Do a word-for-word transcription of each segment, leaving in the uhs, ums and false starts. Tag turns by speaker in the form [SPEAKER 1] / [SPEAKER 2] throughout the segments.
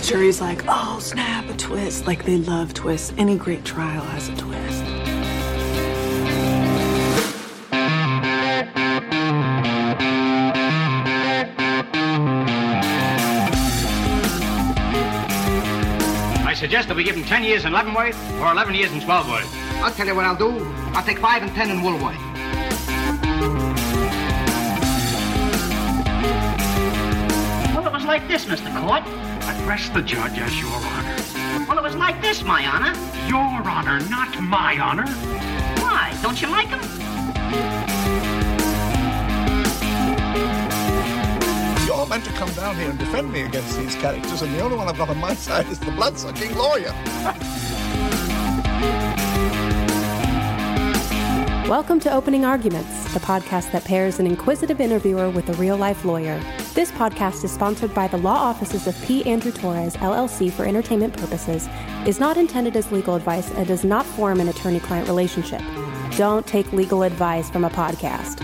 [SPEAKER 1] jury's like, oh, snap, a twist. Like, they love twists. Any great trial has a twist.
[SPEAKER 2] I suggest that we give him ten years in Leavenworth or eleven years in Swellworth.
[SPEAKER 3] I'll tell you what I'll do. I'll take five and ten in Woolworth.
[SPEAKER 2] Well, it was like this, Mister Court.
[SPEAKER 4] Address the judge as your honor.
[SPEAKER 2] Well, it was like this, my honor.
[SPEAKER 4] Your honor, not my honor.
[SPEAKER 2] Why? Don't you like him?
[SPEAKER 5] You're meant to come down here and defend me against these characters, and the only one I've got on my side is the blood-sucking lawyer.
[SPEAKER 6] Welcome to Opening Arguments, the podcast that pairs an inquisitive interviewer with a real-life lawyer. This podcast is sponsored by the law offices of P. Andrew Torres, L L C for entertainment purposes, is not intended as legal advice, and does not form an attorney-client relationship. Don't take legal advice from a podcast.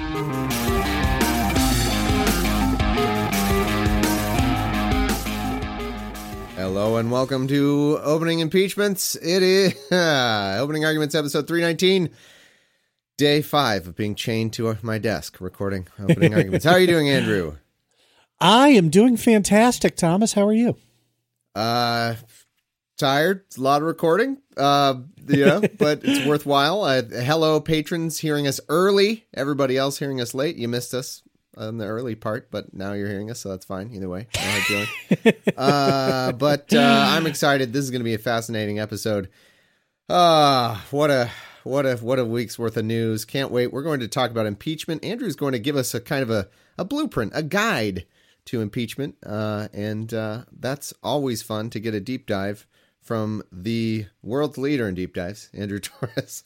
[SPEAKER 7] Hello and welcome to Opening Impeachments. It is uh, Opening Arguments episode three nineteen, day five of being chained to my desk, recording Opening Arguments. How are you doing, Andrew?
[SPEAKER 8] I am doing fantastic, Thomas. How are you?
[SPEAKER 7] Uh, tired. It's a lot of recording, uh, you know, but it's worthwhile. Uh, hello, patrons hearing us early. Everybody else hearing us late. You missed us on the early part, but now you're hearing us, so that's fine. Either way, no hard feeling. uh, but uh, I'm excited. This is going to be a fascinating episode. Ah, uh, what a what a what a week's worth of news. Can't wait. We're going to talk about impeachment. Andrew's going to give us a kind of a, a blueprint, a guide to impeachment, uh, and uh, that's always fun to get a deep dive from the world's leader in deep dives, Andrew Torres.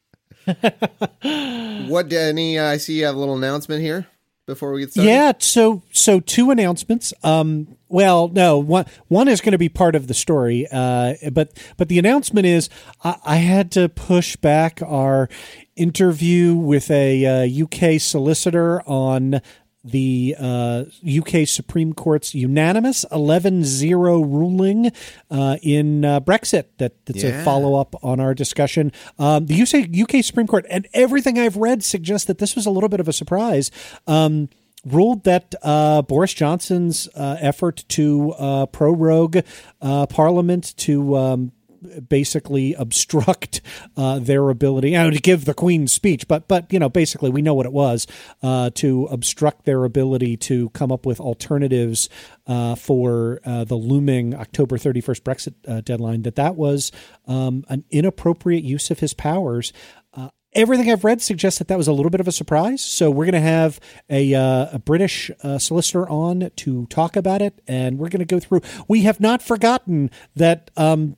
[SPEAKER 7] What any? Uh, I see you have a little announcement here before we get started.
[SPEAKER 8] Yeah, so so two announcements. Um, well, no, one one is going to be part of the story, uh, but but the announcement is I, I had to push back our interview with a uh, U K solicitor on the uh, U K Supreme Court's unanimous eleven zero ruling uh, in uh, Brexit. That, that's yeah. a follow-up on our discussion. Um, the U K, U K Supreme Court, and everything I've read suggests that this was a little bit of a surprise, um, ruled that uh, Boris Johnson's uh, effort to uh, prorogue uh, Parliament to um, basically obstruct uh, their ability, you know, to give the Queen's speech, but but you know, basically we know what it was, uh, to obstruct their ability to come up with alternatives uh, for uh, the looming October thirty-first Brexit uh, deadline. That that was um, an inappropriate use of his powers. Uh, Everything I've read suggests that that was a little bit of a surprise. So we're going to have a, uh, a British uh, solicitor on to talk about it, and we're going to go through. We have not forgotten that um,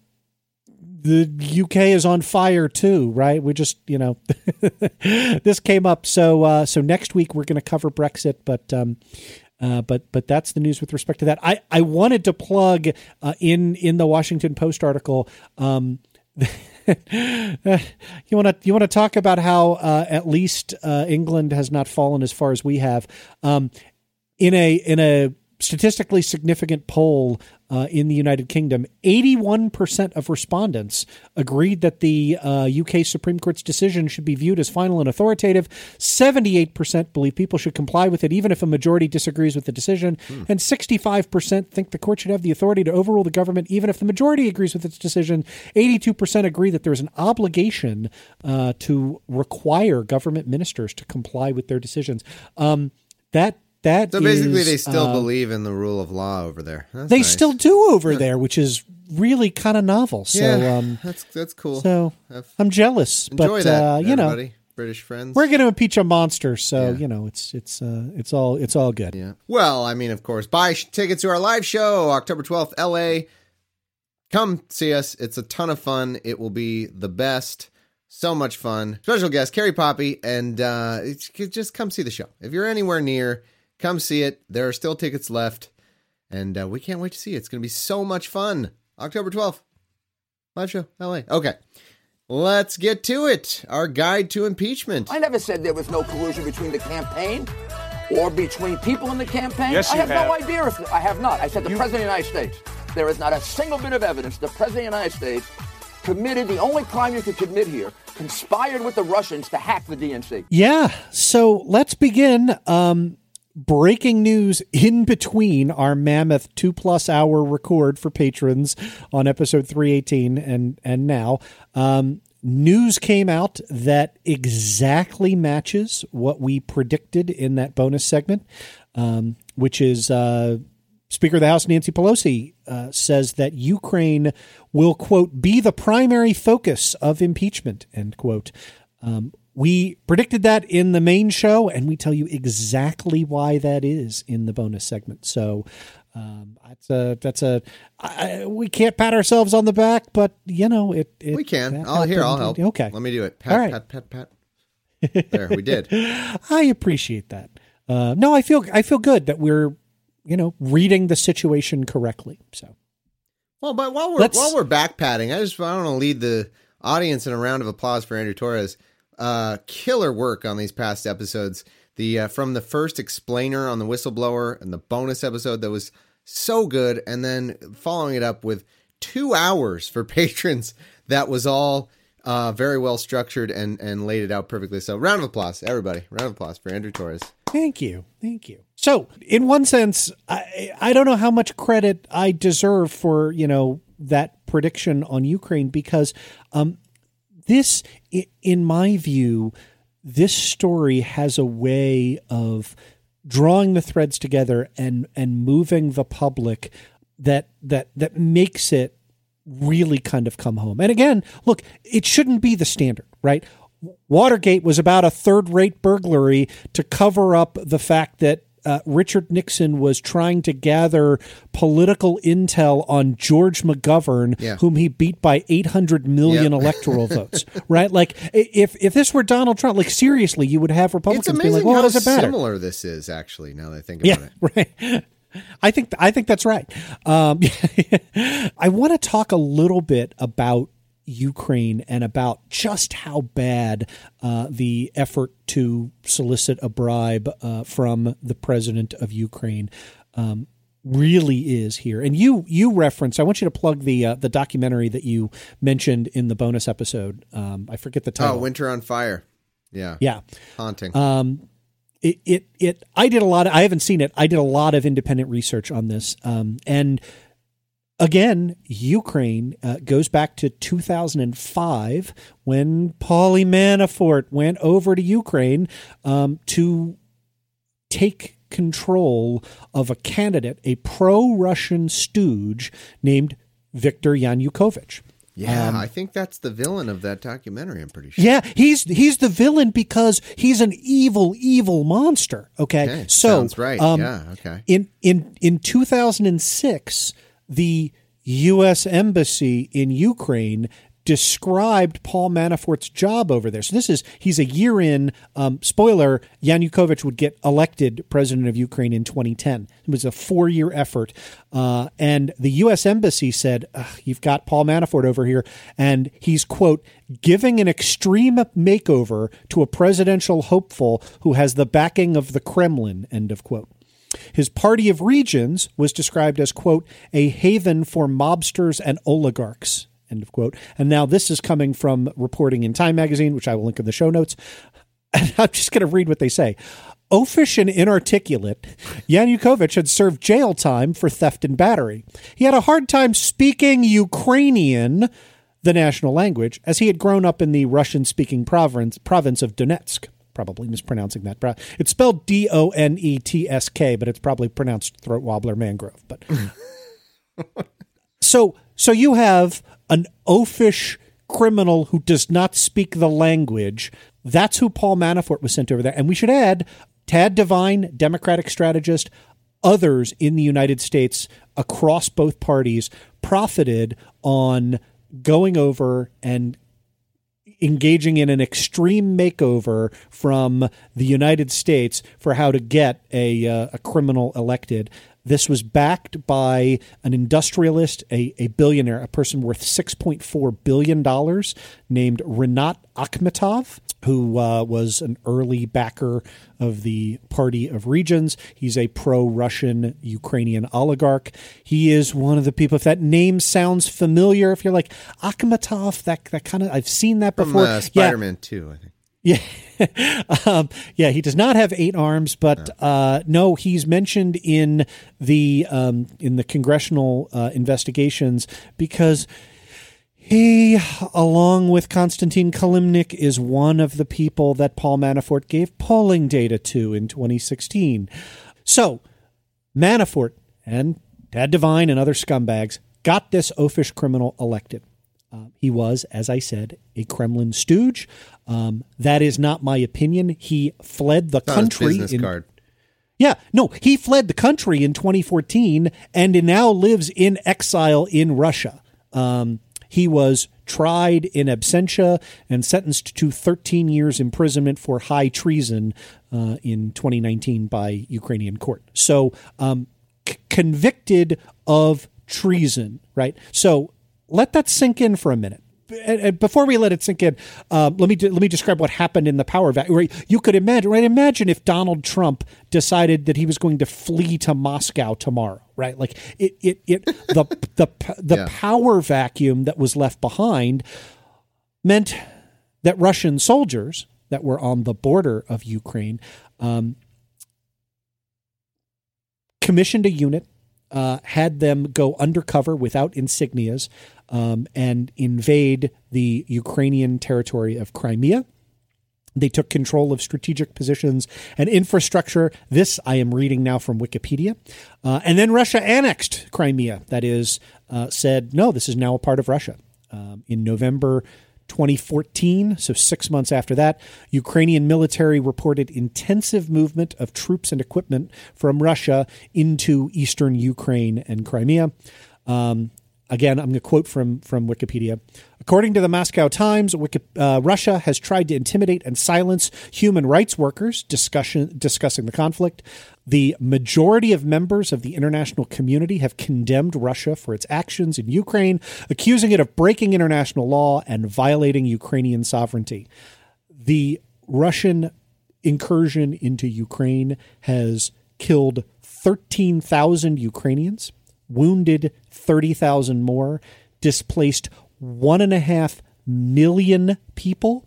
[SPEAKER 8] the U K is on fire too, right? We just, you know, this came up. So, uh, so next week we're going to cover Brexit, but, um, uh, but, but that's the news with respect to that. I, I wanted to plug, uh, in, in the Washington Post article, um, you want to, you want to talk about how, uh, at least, uh, England has not fallen as far as we have, um, in a, in a, statistically significant poll uh, in the United Kingdom, eighty-one percent of respondents agreed that the uh, U K Supreme Court's decision should be viewed as final and authoritative. seventy-eight percent believe people should comply with it even if a majority disagrees with the decision. Hmm. And sixty-five percent think the court should have the authority to overrule the government even if the majority agrees with its decision. eighty-two percent agree that there is an obligation uh, to require government ministers to comply with their decisions. Um, that That
[SPEAKER 7] so basically,
[SPEAKER 8] is,
[SPEAKER 7] they still
[SPEAKER 8] uh,
[SPEAKER 7] believe in the rule of law over there. That's
[SPEAKER 8] they
[SPEAKER 7] nice.
[SPEAKER 8] still do over there, which is really kind of novel. So
[SPEAKER 7] yeah,
[SPEAKER 8] um,
[SPEAKER 7] that's that's cool.
[SPEAKER 8] So I'm jealous,
[SPEAKER 7] Enjoy
[SPEAKER 8] but
[SPEAKER 7] that,
[SPEAKER 8] uh, you
[SPEAKER 7] everybody.
[SPEAKER 8] know,
[SPEAKER 7] British friends,
[SPEAKER 8] we're going to impeach a monster. So
[SPEAKER 7] yeah.
[SPEAKER 8] you know, it's it's uh, it's all it's all good.
[SPEAKER 7] Yeah. Well, I mean, of course, buy tickets to our live show October twelfth, L A. Come see us. It's a ton of fun. It will be the best. So much fun. Special guest Carrie Poppy, and uh, it's, just come see the show if you're anywhere near. Come see it. There are still tickets left, and uh, we can't wait to see it. It's going to be so much fun. October twelfth, live show, L A. Okay, let's get to it. Our guide to impeachment.
[SPEAKER 3] I never said there was no collusion between the campaign or between people in the campaign.
[SPEAKER 4] Yes, you
[SPEAKER 3] I have,
[SPEAKER 4] have
[SPEAKER 3] no idea if I have not. I said the
[SPEAKER 4] you...
[SPEAKER 3] President of the United States. there is not a single bit of evidence the President of the United States committed the only crime you could commit here, conspired with the Russians to hack the D N C.
[SPEAKER 8] Yeah, so let's begin. Um, breaking news in between our mammoth two-plus hour record for patrons on episode three eighteen and, and now. Um, news came out that exactly matches what we predicted in that bonus segment, um, which is uh, Speaker of the House Nancy Pelosi uh, says that Ukraine will, quote, be the primary focus of impeachment, end quote. Um, we predicted that in the main show, and we tell you exactly why that is in the bonus segment. So um, that's a, that's a, I, we can't pat ourselves on the back, but you know, it, it
[SPEAKER 7] we can. I'll here. I'll help.
[SPEAKER 8] Okay.
[SPEAKER 7] Let me do it. Pat,
[SPEAKER 8] All right.
[SPEAKER 7] pat, pat, pat. There, we did.
[SPEAKER 8] I appreciate that. Uh, no, I feel, I feel good that we're, you know, reading the situation correctly. So,
[SPEAKER 7] well, but while we're,
[SPEAKER 8] Let's,
[SPEAKER 7] while we're back patting, I just I want to lead the audience in a round of applause for Andrew Torres. Uh, killer work on these past episodes. The uh, from the first explainer on the whistleblower and the bonus episode that was so good, and then following it up with two hours for patrons that was all uh, very well structured and and laid it out perfectly. So round of applause, everybody! Round of applause for Andrew Torres.
[SPEAKER 8] Thank you, thank you. So in one sense, I I don't know how much credit I deserve for you know that prediction on Ukraine because um. This, in my view, this story has a way of drawing the threads together and and moving the public that that that makes it really kind of come home. And again, look, it shouldn't be the standard, right? Watergate was about a third-rate burglary to cover up the fact that Uh, Richard Nixon was trying to gather political intel on George McGovern,
[SPEAKER 7] yeah.
[SPEAKER 8] whom he beat by eight hundred million yep. electoral votes, right? Like if if this were Donald Trump, like seriously, you would have Republicans being like, well,
[SPEAKER 7] how
[SPEAKER 8] what does it matter?
[SPEAKER 7] Similar this is actually, now that I think about
[SPEAKER 8] yeah,
[SPEAKER 7] it.
[SPEAKER 8] Right. I think, I think that's right. Um, I want to talk a little bit about Ukraine and about just how bad uh, the effort to solicit a bribe uh, from the president of Ukraine um, really is here. And you you referenced, I want you to plug the uh, the documentary that you mentioned in the bonus episode. Um, I forget the title.
[SPEAKER 7] Oh, Winter on Fire. Yeah.
[SPEAKER 8] Yeah.
[SPEAKER 7] Haunting.
[SPEAKER 8] Um, it, it, it, I did a lot of, I haven't seen it. I did a lot of independent research on this. Um, and Again, Ukraine uh, goes back to two thousand five when Paulie Manafort went over to Ukraine um, to take control of a candidate, a pro-Russian stooge named Viktor Yanukovych.
[SPEAKER 7] Yeah,
[SPEAKER 8] um,
[SPEAKER 7] I think that's the villain of that documentary, I'm pretty sure.
[SPEAKER 8] Yeah, he's he's the villain because he's an evil, evil monster. Okay,
[SPEAKER 7] okay
[SPEAKER 8] so
[SPEAKER 7] sounds right.
[SPEAKER 8] Um,
[SPEAKER 7] yeah, okay.
[SPEAKER 8] In in in two thousand six, the U S Embassy in Ukraine described Paul Manafort's job over there. So this is, he's a year in, um, spoiler, Yanukovych would get elected president of Ukraine in twenty ten. It was a four-year effort. Uh, and the U S Embassy said, you've got Paul Manafort over here, and he's, quote, giving an extreme makeover to a presidential hopeful who has the backing of the Kremlin, end of quote. His party of regions was described as, quote, a haven for mobsters and oligarchs, end of quote. And now this is coming from reporting in Time magazine, which I will link in the show notes. And I'm just going to read what they say. Oafish and inarticulate, Yanukovych had served jail time for theft and battery. He had a hard time speaking Ukrainian, the national language, as he had grown up in the Russian-speaking province, province of Donetsk. Probably mispronouncing that. It's spelled D O N E T S K, but it's probably pronounced throat wobbler mangrove. But so, so you have an oafish criminal who does not speak the language. That's who Paul Manafort was sent over there. And we should add Tad Devine, Democratic strategist, others in the United States across both parties profited on going over and engaging in an extreme makeover from the United States for how to get a uh, a criminal elected. This was backed by an industrialist, a, a billionaire, a person worth six point four billion dollars named Rinat Akhmetov, who uh, was an early backer of the Party of Regions. He's a pro-Russian Ukrainian oligarch. He is one of the people, if that name sounds familiar, if you're like, Akhmetov, that, that kind of, I've seen that before.
[SPEAKER 7] From uh, Spider-Man yeah. two, I think.
[SPEAKER 8] Yeah. um, yeah, he does not have eight arms, but no, uh, no he's mentioned in the um, in the congressional uh, investigations because he, along with Konstantin Kalimnik, is one of the people that Paul Manafort gave polling data to in twenty sixteen. So Manafort and Tad Devine and other scumbags got this oafish criminal elected. Uh, he was, as I said, a Kremlin stooge. Um, that is not my opinion. He fled the
[SPEAKER 7] it's not
[SPEAKER 8] country.
[SPEAKER 7] His business
[SPEAKER 8] in,
[SPEAKER 7] card.
[SPEAKER 8] Yeah, no, he fled the country in twenty fourteen and now lives in exile in Russia. Um, he was tried in absentia and sentenced to thirteen years imprisonment for high treason uh, in twenty nineteen by Ukrainian court. So um, c- convicted of treason, right? So let that sink in for a minute. And before we let it sink in, uh, let me let me describe what happened in the power vacuum. Right? You could imagine, right? Imagine if Donald Trump decided that he was going to flee to Moscow tomorrow, right? Like it, it, it the the the yeah. power vacuum that was left behind meant that Russian soldiers that were on the border of Ukraine um, commissioned a unit, uh, had them go undercover without insignias. Um, and invade the Ukrainian territory of Crimea. They took control of strategic positions and infrastructure. This I am reading now from Wikipedia. Uh, and then Russia annexed Crimea. That is, uh, said, no, this is now a part of Russia. Um, in November twenty fourteen, so six months after that, Ukrainian military reported intensive movement of troops and equipment from Russia into eastern Ukraine and Crimea. Um, Again, I'm going to quote from, from Wikipedia. According to the Moscow Times, Wiki, uh, Russia has tried to intimidate and silence human rights workers discussion, discussing the conflict. The majority of members of the international community have condemned Russia for its actions in Ukraine, accusing it of breaking international law and violating Ukrainian sovereignty. The Russian incursion into Ukraine has killed thirteen thousand Ukrainians, wounded thirty thousand more, displaced one and a half million people.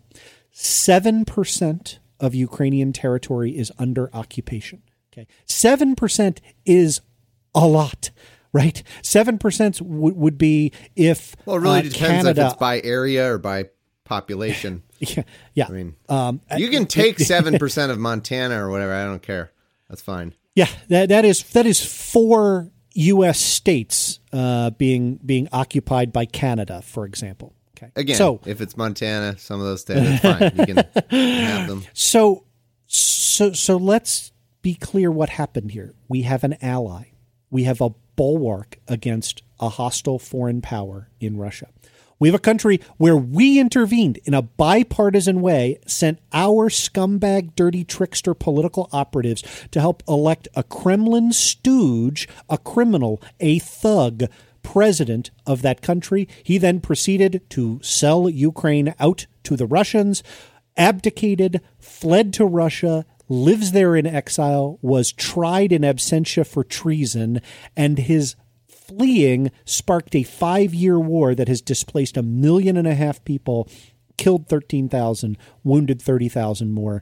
[SPEAKER 8] Seven percent of Ukrainian territory is under occupation. Okay, seven percent is a lot, right? Seven percent w- would be if
[SPEAKER 7] well, it really
[SPEAKER 8] uh,
[SPEAKER 7] depends
[SPEAKER 8] Canada,
[SPEAKER 7] if it's by area or by population.
[SPEAKER 8] yeah, yeah.
[SPEAKER 7] I mean,
[SPEAKER 8] um,
[SPEAKER 7] you can take seven percent of Montana or whatever. I don't care. That's fine.
[SPEAKER 8] Yeah, that that is that is four U S states uh, being being occupied by Canada, for example. Okay.
[SPEAKER 7] Again,
[SPEAKER 8] so,
[SPEAKER 7] if it's Montana, some of those states, it's fine. You can have them.
[SPEAKER 8] So, so, so let's be clear what happened here. We have an ally. We have a bulwark against a hostile foreign power in Russia. We have a country where we intervened in a bipartisan way, sent our scumbag, dirty trickster political operatives to help elect a Kremlin stooge, a criminal, a thug president of that country. He then proceeded to sell Ukraine out to the Russians, abdicated, fled to Russia, lives there in exile, was tried in absentia for treason, and his fleeing sparked a five-year war that has displaced a million and a half people, killed thirteen thousand, wounded thirty thousand more.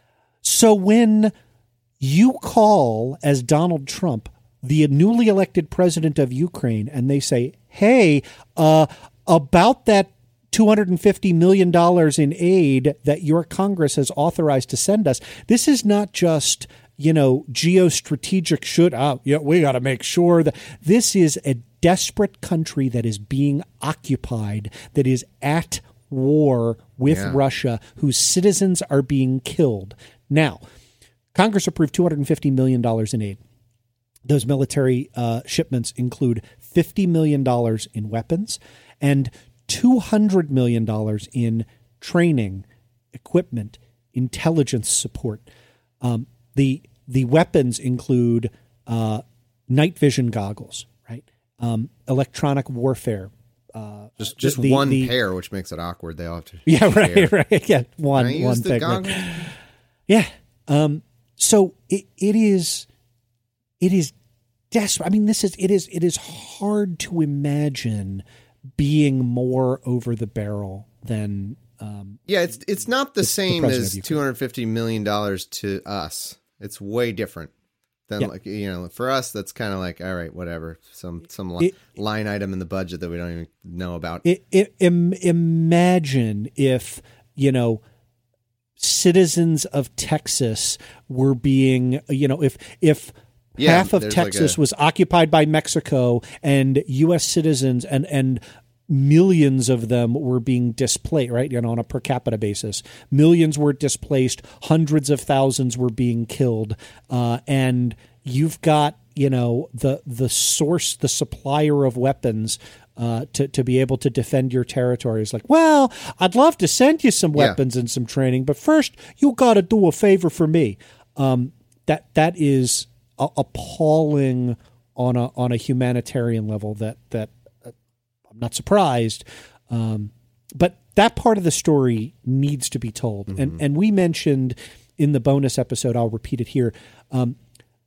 [SPEAKER 8] So when you call, as Donald Trump, the newly elected president of Ukraine, and they say, hey, uh, about that two hundred fifty million dollars in aid that your Congress has authorized to send us, this is not just, you know, geostrategic should, oh, yeah, we got to make sure that this is a desperate country that is being occupied, that is at war with
[SPEAKER 7] yeah.
[SPEAKER 8] Russia, whose citizens are being killed. Now, Congress approved two hundred fifty million dollars in aid. Those military uh, shipments include fifty million dollars in weapons and two hundred million dollars in training, equipment, intelligence support. Um, The the weapons include uh, night vision goggles, right? Um, electronic warfare. Uh,
[SPEAKER 7] just just
[SPEAKER 8] the,
[SPEAKER 7] one
[SPEAKER 8] the,
[SPEAKER 7] pair, which makes it awkward. They all have to
[SPEAKER 8] yeah, right,
[SPEAKER 7] share.
[SPEAKER 8] right, yeah, one
[SPEAKER 7] Can I
[SPEAKER 8] one
[SPEAKER 7] use the
[SPEAKER 8] thing.
[SPEAKER 7] goggles?
[SPEAKER 8] Right. Yeah. Um, so it it is it is desperate. I mean, this is it is it is hard to imagine being more over the barrel than. Um,
[SPEAKER 7] yeah, it's it's not the, the same
[SPEAKER 8] the
[SPEAKER 7] as two hundred fifty million dollars to us. It's way different than
[SPEAKER 8] yeah.
[SPEAKER 7] like you know for us. That's kind of like all right, whatever. Some some
[SPEAKER 8] it,
[SPEAKER 7] line item in the budget that we don't even know about.
[SPEAKER 8] It, it, Im, imagine if you know. Citizens of Texas were being, you know, if if
[SPEAKER 7] yeah,
[SPEAKER 8] half of Texas like a... was occupied by Mexico and U S citizens and and millions of them were being displaced, right? You know, on a per capita basis, millions were displaced, hundreds of thousands were being killed, uh, and you've got, you know, the the source, the supplier of weapons. Uh, to, to be able to defend your territory is like, well, I'd love to send you some weapons yeah. and some training, but first you got to do a favor for me. Um, that that is a- appalling on a on a humanitarian level. That that uh, I'm not surprised, um, but that part of the story needs to be told. Mm-hmm. And and we mentioned in the bonus episode, I'll repeat it here. Um,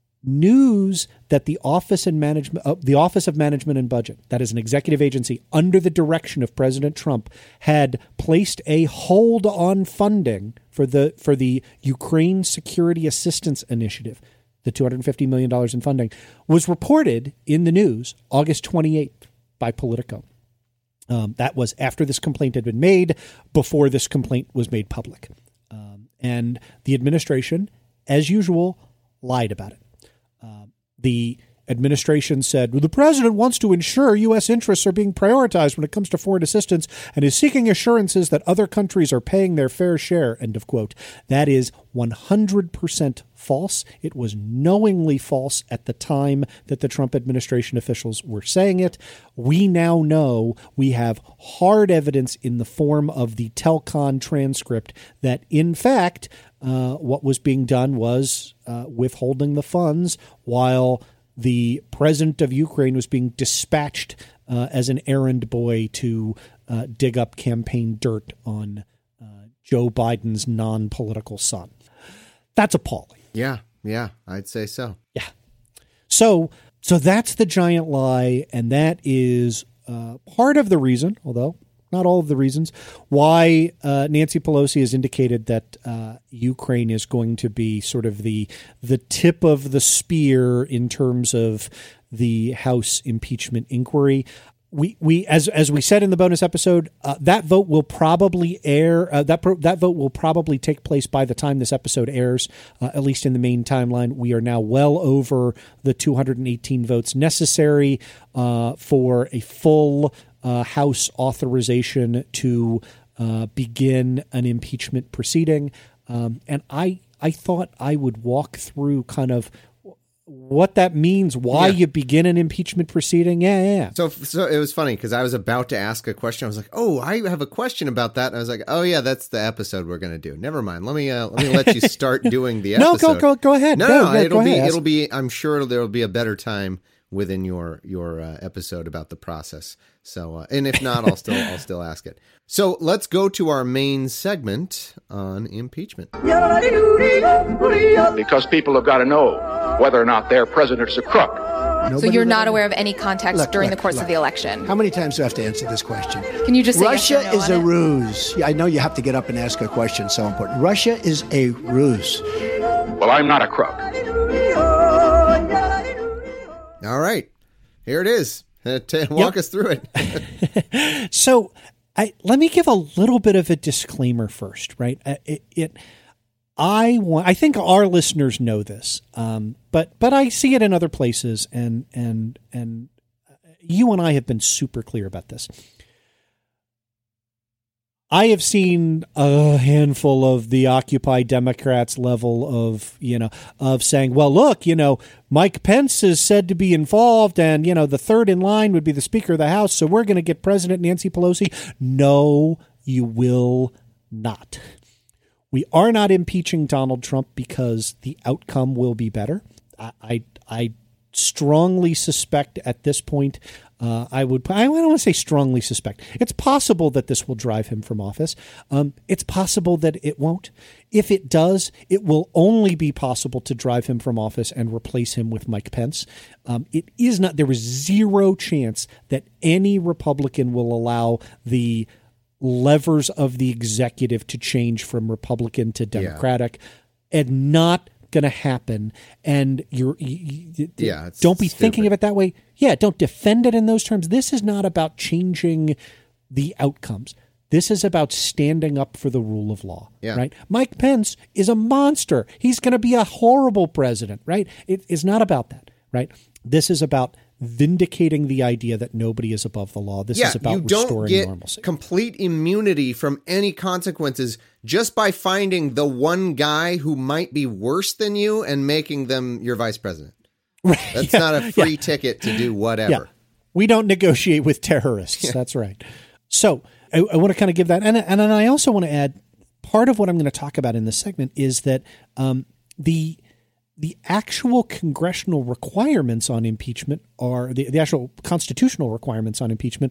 [SPEAKER 8] News that the Office and Management, uh, the Office of Management and Budget, that is an executive agency under the direction of President Trump, had placed a hold on funding for the for the Ukraine Security Assistance Initiative, the two hundred fifty million dollars in funding, was reported in the news August twenty-eighth by Politico. Um, that was after this complaint had been made, before this complaint was made public, um, and the administration, as usual, lied about it. Uh, the administration said, well, the president wants to ensure U S interests are being prioritized when it comes to foreign assistance and is seeking assurances that other countries are paying their fair share, end of quote. That is one hundred percent false. It was knowingly false at the time that the Trump administration officials were saying it. We now know, we have hard evidence in the form of the Telcon transcript that, in fact, uh, what was being done was uh, withholding the funds while the president of Ukraine was being dispatched uh, as an errand boy to uh, dig up campaign dirt on uh, Joe Biden's non-political son. That's appalling.
[SPEAKER 7] Yeah, yeah, I'd say so.
[SPEAKER 8] Yeah. So, so that's the giant lie, and that is uh, part of the reason, although not all of the reasons, why uh, Nancy Pelosi has indicated that uh, Ukraine is going to be sort of the the tip of the spear in terms of the House impeachment inquiry. We we as as we said in the bonus episode, uh, that vote will probably air. Uh, that pro- that vote will probably take place by the time this episode airs. Uh, at least in the main timeline, we are now well over the two hundred eighteen votes necessary uh, for a full uh, House authorization to uh, begin an impeachment proceeding. Um, and I I thought I would walk through kind of what that means, why yeah. you begin an impeachment proceeding. Yeah, yeah, yeah.
[SPEAKER 7] So, so it was funny because I was about to ask a question. I was like, "Oh, I have a question about that." And I was like, "Oh, yeah, that's the episode we're going to do." Never mind. Let me uh, let me let you start doing the episode.
[SPEAKER 8] No, go go go ahead.
[SPEAKER 7] No,
[SPEAKER 8] no,
[SPEAKER 7] no,
[SPEAKER 8] no
[SPEAKER 7] it'll be
[SPEAKER 8] ahead.
[SPEAKER 7] it'll be. I'm sure there'll be a better time within your your uh, episode about the process. So, uh, and if not, I'll still I'll still ask it. So let's go to our main segment on impeachment.
[SPEAKER 9] Because people have got to know whether or not their president's a crook.
[SPEAKER 10] Nobody so you're not aware of any context look, during look, the course
[SPEAKER 11] look.
[SPEAKER 10] of the election?
[SPEAKER 11] How many times do I have to answer this question?
[SPEAKER 10] Can you just say
[SPEAKER 11] Russia
[SPEAKER 10] yes or no
[SPEAKER 11] is a
[SPEAKER 10] it?
[SPEAKER 11] ruse. I know you have to get up and ask a question, so important. Russia is a ruse.
[SPEAKER 9] Well, I'm not a crook.
[SPEAKER 7] All right. Here it is. T- walk yep. us through
[SPEAKER 8] it. So I, let me give a little bit of a disclaimer first, right? It, it I want, I think our listeners know this, um, but but I see it in other places, and and and you and I have been super clear about this. I have seen a handful of the Occupy Democrats level of, you know, of saying, well, look, you know, Mike Pence is said to be involved and, you know, the third in line would be the Speaker of the House. So we're going to get President Nancy Pelosi. No, you will not. We are not impeaching Donald Trump because the outcome will be better. I, I, I strongly suspect at this point, uh, I would, I don't want to say strongly suspect. It's possible that this will drive him from office. Um, it's possible that it won't. If it does, it will only be possible to drive him from office and replace him with Mike Pence. Um, it is not, there is zero chance that any Republican will allow the levers of the executive to change from Republican to Democratic, yeah. and not going to happen. And you're, you, you,
[SPEAKER 7] yeah,
[SPEAKER 8] don't be
[SPEAKER 7] stupid.
[SPEAKER 8] thinking of it that way. Yeah, don't defend it in those terms. This is not about changing the outcomes. This is about standing up for the rule of law,
[SPEAKER 7] yeah.
[SPEAKER 8] right? Mike Pence is a monster. He's going to be a horrible president, right? It is not about that, right? This is about vindicating the idea that nobody is above the law. This
[SPEAKER 7] yeah,
[SPEAKER 8] is about
[SPEAKER 7] you don't
[SPEAKER 8] restoring
[SPEAKER 7] get
[SPEAKER 8] normalcy.
[SPEAKER 7] Complete immunity from any consequences just by finding the one guy who might be worse than you and making them your vice president.
[SPEAKER 8] Right.
[SPEAKER 7] That's
[SPEAKER 8] yeah.
[SPEAKER 7] not a free
[SPEAKER 8] yeah.
[SPEAKER 7] ticket to do whatever.
[SPEAKER 8] Yeah. We don't negotiate with terrorists. Yeah. That's right. So I, I want to kind of give that. And, and then I also want to add, part of what I'm going to talk about in this segment is that um, the the actual congressional requirements on impeachment are the, the actual constitutional requirements on impeachment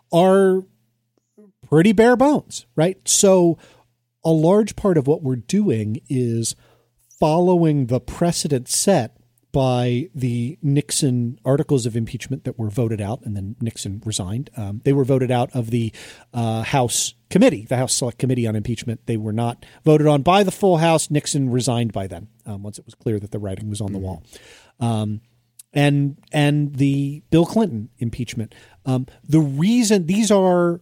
[SPEAKER 8] are pretty bare bones, right? So a large part of what we're doing is following the precedent set by the Nixon articles of impeachment that were voted out, and then Nixon resigned. Um, they were voted out of the uh, House committee, the House Select Committee on Impeachment. They were not voted on by the full House. Nixon resigned by then, um, once it was clear that the writing was on the wall. Um, and and the Bill Clinton impeachment. Um, the reason these are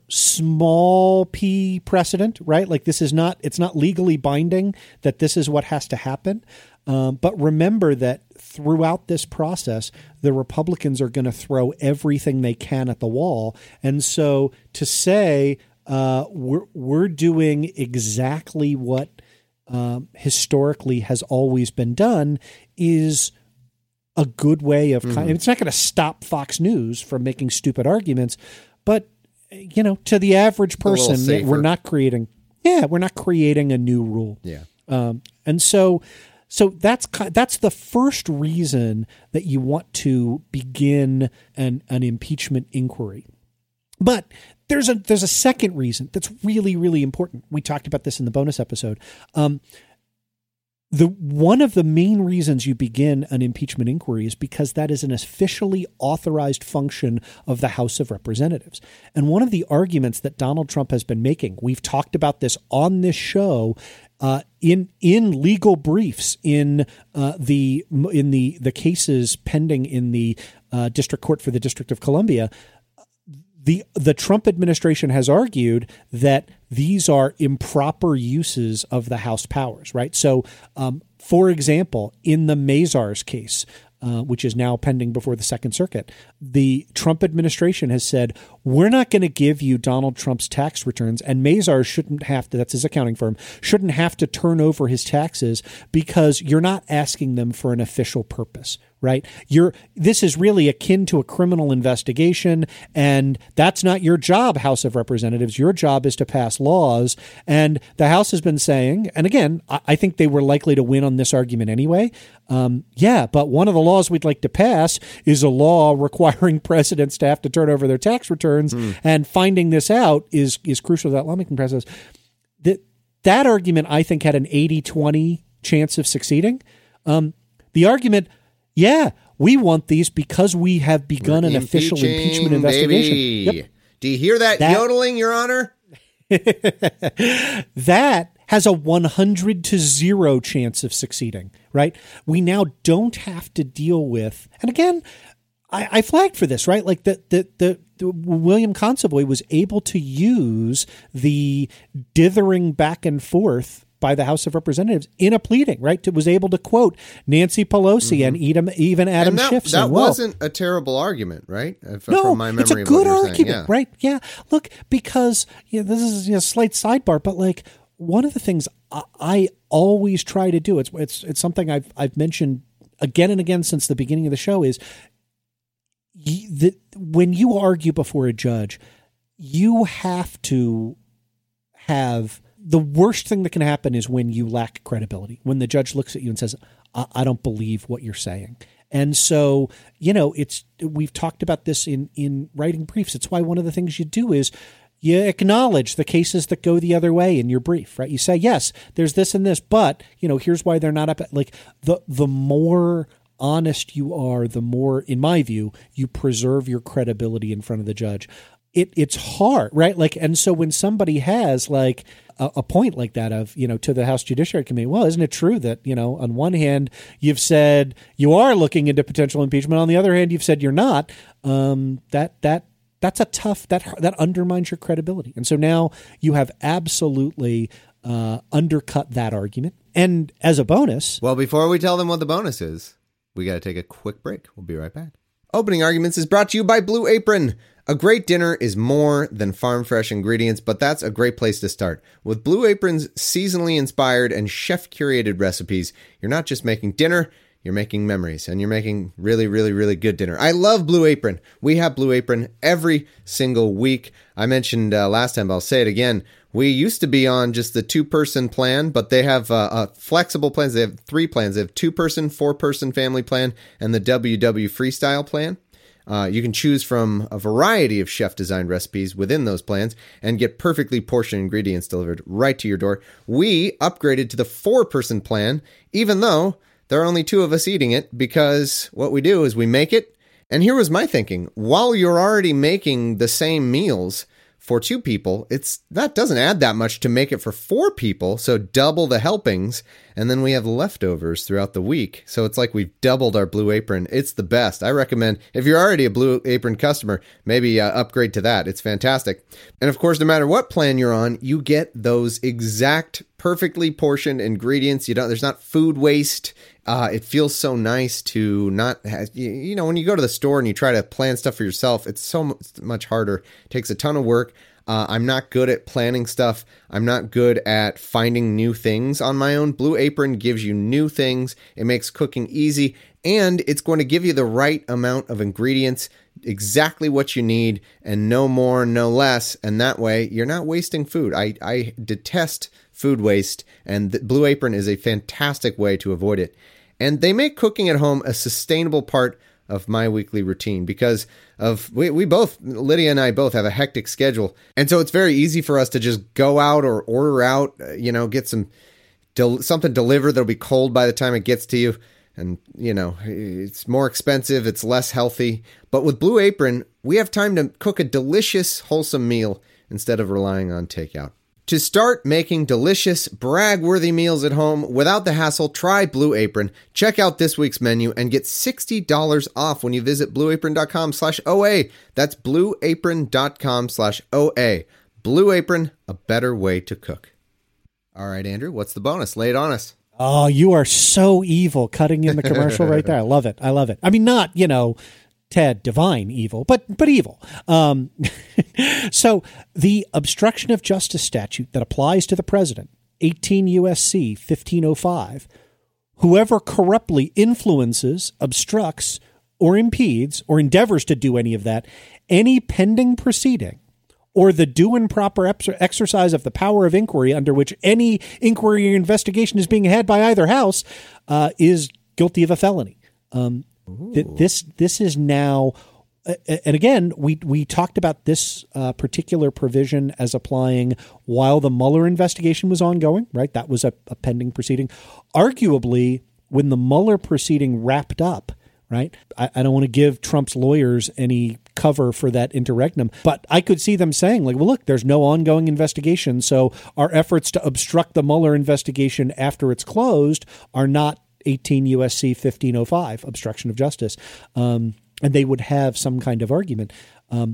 [SPEAKER 8] small p precedent, right? Like this is not, it's not legally binding that this is what has to happen. Um, but remember that throughout this process, the Republicans are going to throw everything they can at the wall. And so to say uh, we're, we're doing exactly what um, historically has always been done is a good way of, mm-hmm. it's not going to stop Fox News from making stupid arguments, but, you know, to the average person, we're not creating, yeah, we're not creating a new rule.
[SPEAKER 7] Yeah.
[SPEAKER 8] Um, and so, So that's that's the first reason that you want to begin an, an impeachment inquiry. But there's a there's a second reason that's really, really important. We talked about this in the bonus episode. Um, the one of the main reasons you begin an impeachment inquiry is because that is an officially authorized function of the House of Representatives. And one of the arguments that Donald Trump has been making, we've talked about this on this show, Uh, in in legal briefs in uh, the in the the cases pending in the uh, District Court for the District of Columbia, the the Trump administration has argued that these are improper uses of the House powers. Right. So, um, for example, in the Mazars case, Uh, which is now pending before the Second Circuit, the Trump administration has said, we're not going to give you Donald Trump's tax returns, and Mazars shouldn't have to, that's his accounting firm, shouldn't have to turn over his taxes because you're not asking them for an official purpose, right? You're, this is really akin to a criminal investigation, and that's not your job, House of Representatives. Your job is to pass laws, and the House has been saying, and again, I, I think they were likely to win on this argument anyway, um, yeah, but one of the laws we'd like to pass is a law requiring presidents to have to turn over their tax returns, mm. and finding this out is is crucial to that lawmaking process. That that argument, I think, had an eighty twenty chance of succeeding. Um, the argument, yeah, we want these because we have begun an official impeachment investigation. Yep.
[SPEAKER 7] Do you hear that, that yodeling, Your Honor?
[SPEAKER 8] That has a one hundred to zero chance of succeeding, right? We now don't have to deal with, and again, I, I flagged for this, right? Like the, the, the, the William Consovoy was able to use the dithering back and forth by the House of Representatives in a pleading, right? It was able to quote Nancy Pelosi mm-hmm. and even, even Adam
[SPEAKER 7] and that,
[SPEAKER 8] Schiff.
[SPEAKER 7] That
[SPEAKER 8] well,
[SPEAKER 7] wasn't a terrible argument, right? If,
[SPEAKER 8] no,
[SPEAKER 7] from my memory
[SPEAKER 8] it's a good
[SPEAKER 7] of what
[SPEAKER 8] argument,
[SPEAKER 7] saying, yeah.
[SPEAKER 8] right? Yeah. Look, because you know, this is a you know, slight sidebar, but like one of the things I, I always try to do, it's it's it's something I've I've mentioned again and again since the beginning of the show, is you, the, when you argue before a judge, you have to have. The worst thing that can happen is when you lack credibility, when the judge looks at you and says, I, I don't believe what you're saying. And so, you know, it's we've talked about this in, in writing briefs. It's why one of the things you do is you acknowledge the cases that go the other way in your brief, right? You say, yes, there's this and this, but, you know, here's why they're not up. Like the the more honest you are, the more, in my view, you preserve your credibility in front of the judge. It it's hard, right? Like, and so when somebody has like a, a point like that of, you know, to the House Judiciary Committee, well, isn't it true that, you know, on one hand, you've said you are looking into potential impeachment. On the other hand, you've said you're not. Um, that, that, that's a tough, that, that undermines your credibility. And so now you have absolutely uh, undercut that argument. And as a bonus.
[SPEAKER 7] Well, before we tell them what the bonus is, we got to take a quick break. We'll be right back. Opening Arguments is brought to you by Blue Apron. A great dinner is more than farm fresh ingredients, but that's a great place to start. With Blue Apron's seasonally inspired and chef curated recipes, you're not just making dinner, you're making memories, and you're making really, really, really good dinner. I love Blue Apron. We have Blue Apron every single week. I mentioned uh, last time, but I'll say it again. We used to be on just the two-person plan, but they have uh, uh, flexible plans. They have three plans. They have two-person, four-person family plan, and the W W Freestyle plan. Uh, you can choose from a variety of chef-designed recipes within those plans and get perfectly portioned ingredients delivered right to your door. We upgraded to the four-person plan, even though there are only two of us eating it, because what we do is we make it. And here was my thinking. While you're already making the same meals for two people, it's that doesn't add that much to make it for four people, so double the helpings, and then we have leftovers throughout the week. So it's like we've doubled our Blue Apron. It's the best. I recommend, if you're already a Blue Apron customer, maybe uh, upgrade to that. It's fantastic. And of course, no matter what plan you're on, you get those exact perfectly portioned ingredients. You don't, there's not food waste. Uh, it feels so nice to not have, you, you know, when you go to the store and you try to plan stuff for yourself, it's so much harder. It takes a ton of work. Uh, I'm not good at planning stuff. I'm not good at finding new things on my own. Blue Apron gives you new things. It makes cooking easy, and it's going to give you the right amount of ingredients, exactly what you need, and no more, no less. And that way, you're not wasting food. I, I detest food waste, and the Blue Apron is a fantastic way to avoid it. And they make cooking at home a sustainable part of my weekly routine because of we, we both, Lydia and I both have a hectic schedule. And so it's very easy for us to just go out or order out, uh, you know, get some del- something delivered that'll be cold by the time it gets to you. And, you know, it's more expensive. It's less healthy. But with Blue Apron, we have time to cook a delicious, wholesome meal instead of relying on takeout. To start making delicious, brag-worthy meals at home without the hassle, try Blue Apron. Check out this week's menu and get sixty dollars off when you visit blueapron.com slash OA. That's blueapron.com slash OA. Blue Apron, a better way to cook. All right, Andrew, what's the bonus? Lay it on us.
[SPEAKER 8] Oh, you are so evil cutting in the commercial right there. I love it. I love it. I mean, not, you know, Ted Divine evil, but but evil. Um, so the obstruction of justice statute that applies to the president, eighteen U S C fifteen oh five, whoever corruptly influences, obstructs, or impedes, or endeavors to do any of that, any pending proceeding, or the due and proper ex- exercise of the power of inquiry under which any inquiry or investigation is being had by either house, uh, is guilty of a felony. Um, th- this this is now, uh, and again, we we talked about this uh, particular provision as applying while the Mueller investigation was ongoing, right? That was a, a pending proceeding. Arguably, when the Mueller proceeding wrapped up, right? I, I don't want to give Trump's lawyers any cover for that interregnum, but I could see them saying, like, well, look, there's no ongoing investigation, so our efforts to obstruct the Mueller investigation after it's closed are not eighteen U S C fifteen oh five, obstruction of justice. Um, and they would have some kind of argument. Um,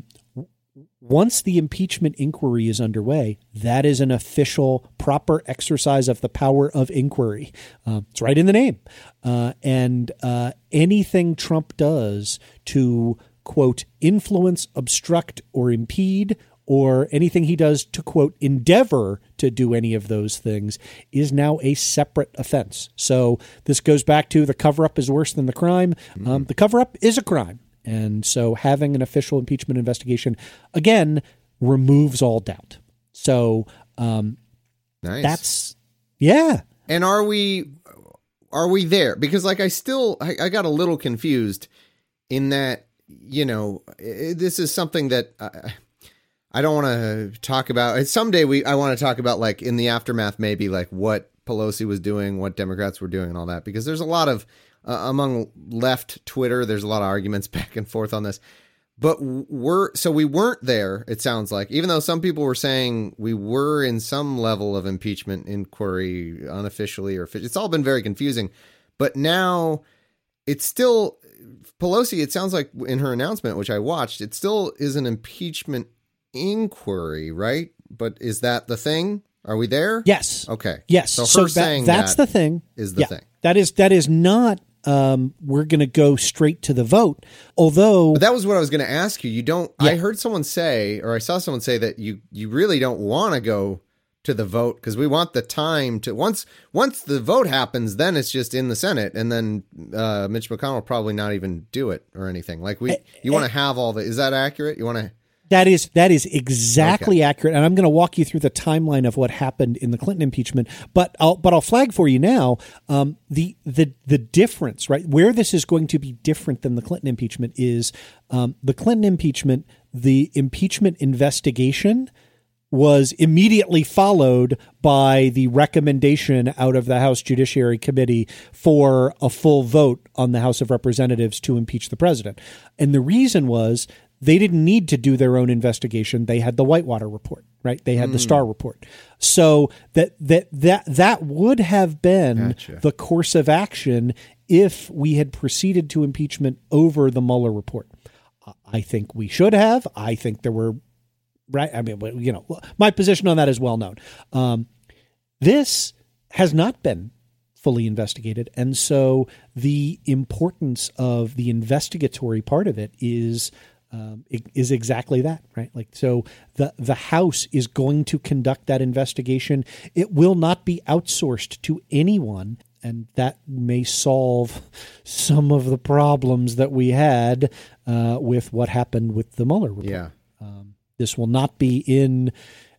[SPEAKER 8] once the impeachment inquiry is underway, that is an official, proper exercise of the power of inquiry. Uh, it's right in the name. Uh, and uh, anything Trump does to, quote, influence, obstruct, or impede, or anything he does to, quote, endeavor to do any of those things is now a separate offense. So this goes back to the cover-up is worse than the crime. Mm-hmm. Um, the cover-up is a crime. And so having an official impeachment investigation, again, removes all doubt. So um,
[SPEAKER 7] nice.
[SPEAKER 8] That's, yeah.
[SPEAKER 7] And are we, are we there? Because like I still, I, I got a little confused in that, you know, this is something that I, I don't want to talk about. Someday we, I want to talk about like in the aftermath, maybe like what Pelosi was doing, what Democrats were doing and all that, because there's a lot of, uh, among left Twitter, there's a lot of arguments back and forth on this. But we're, so we weren't there, it sounds like, even though some people were saying we were in some level of impeachment inquiry unofficially or officially. It's all been very confusing. But now it's still, Pelosi, it sounds like in her announcement, which I watched, it still is an impeachment inquiry, right? But is that the thing? Are we there?
[SPEAKER 8] Yes.
[SPEAKER 7] Okay.
[SPEAKER 8] Yes.
[SPEAKER 7] So her
[SPEAKER 8] so that,
[SPEAKER 7] saying
[SPEAKER 8] that's
[SPEAKER 7] that
[SPEAKER 8] the thing.
[SPEAKER 7] Is the
[SPEAKER 8] yeah,
[SPEAKER 7] thing.
[SPEAKER 8] That is, that is not, um, we're going to go straight to the vote. Although.
[SPEAKER 7] But that was what I was going to ask you. You don't,
[SPEAKER 8] yeah.
[SPEAKER 7] I heard someone say, or I saw someone say that you, you really don't want to go to the vote because we want the time to, once, once the vote happens, then it's just in the Senate. And then, uh, Mitch McConnell will probably not even do it or anything. Like we, you want to have all the, is that accurate? You want to.
[SPEAKER 8] That is that is exactly
[SPEAKER 7] okay.
[SPEAKER 8] accurate, and I'm going to walk you through the timeline of what happened in the Clinton impeachment. But I'll but I'll flag for you now um, the the the difference, right? Where this is going to be different than the Clinton impeachment is um, the Clinton impeachment. The impeachment investigation was immediately followed by the recommendation out of the House Judiciary Committee for a full vote on the House of Representatives to impeach the president, and the reason was. They didn't need to do their own investigation. They had the Whitewater report, right? They had mm. the Starr report. So that that that that would have been
[SPEAKER 7] gotcha.
[SPEAKER 8] the course of action if we had proceeded to impeachment over the Mueller report. I think we should have. I think there were, right? I mean, you know, my position on that is well known. Um, this has not been fully investigated, and so the importance of the investigatory part of it is. Um, it is exactly that, right? Like, so the, the House is going to conduct that investigation. It will not be outsourced to anyone. And that may solve some of the problems that we had uh, with what happened with the Mueller report.
[SPEAKER 7] Yeah.
[SPEAKER 8] Um, this will not be in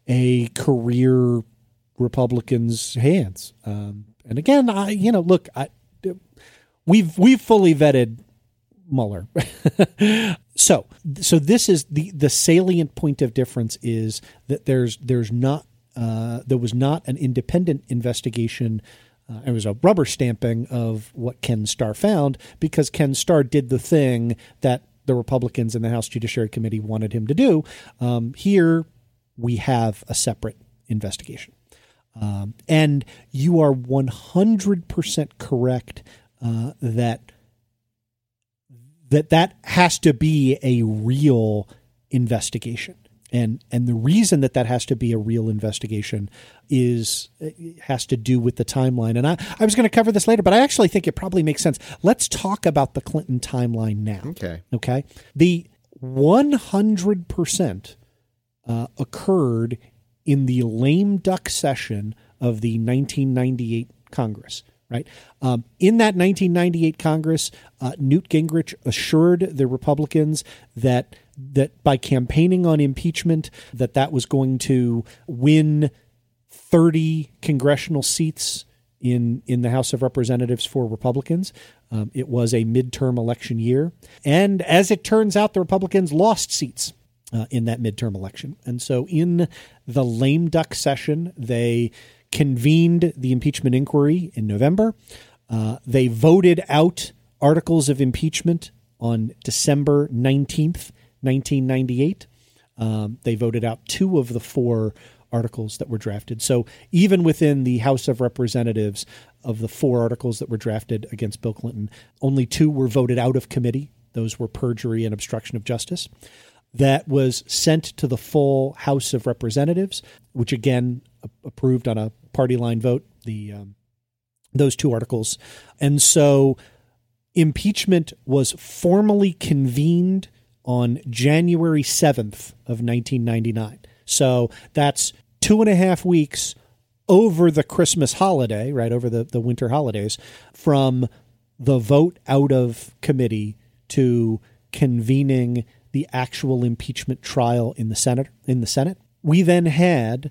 [SPEAKER 8] a career Republican's hands. Um, and again, I, you know, look, I, we've, we've fully vetted Mueller. so, so this is the, the salient point of difference is that there's, there's not, uh, there was not an independent investigation. Uh, it was a rubber stamping of what Ken Starr found because Ken Starr did the thing that the Republicans in the House Judiciary Committee wanted him to do. Um, here we have a separate investigation. Um, and you are one hundred percent correct uh, that that that has to be a real investigation. And and the reason that that has to be a real investigation is has to do with the timeline. And I, I was going to cover this later, but I actually think it probably makes sense. Let's talk about the Clinton timeline now.
[SPEAKER 7] Okay.
[SPEAKER 8] Okay. The one hundred percent uh, occurred in the lame duck session of the nineteen ninety-eight Congress. Right. Um, in that nineteen ninety-eight Congress, uh, Newt Gingrich assured the Republicans that that by campaigning on impeachment, that that was going to win thirty congressional seats in in the House of Representatives for Republicans. Um, it was a midterm election year. And as it turns out, the Republicans lost seats uh, in that midterm election. And so in the lame duck session, they convened the impeachment inquiry in November. Uh, they voted out articles of impeachment on December nineteenth, nineteen ninety-eight. Um, they voted out two of the four articles that were drafted. So even within the House of Representatives, of the four articles that were drafted against Bill Clinton, only two were voted out of committee. Those were perjury and obstruction of justice. That was sent to the full House of Representatives, which again approved on a party line vote, the um, those two articles. And so impeachment was formally convened on January seventh of nineteen ninety-nine. So that's two and a half weeks over the Christmas holiday, right, over the, the winter holidays, from the vote out of committee to convening the actual impeachment trial in the Senate. In the Senate, we then had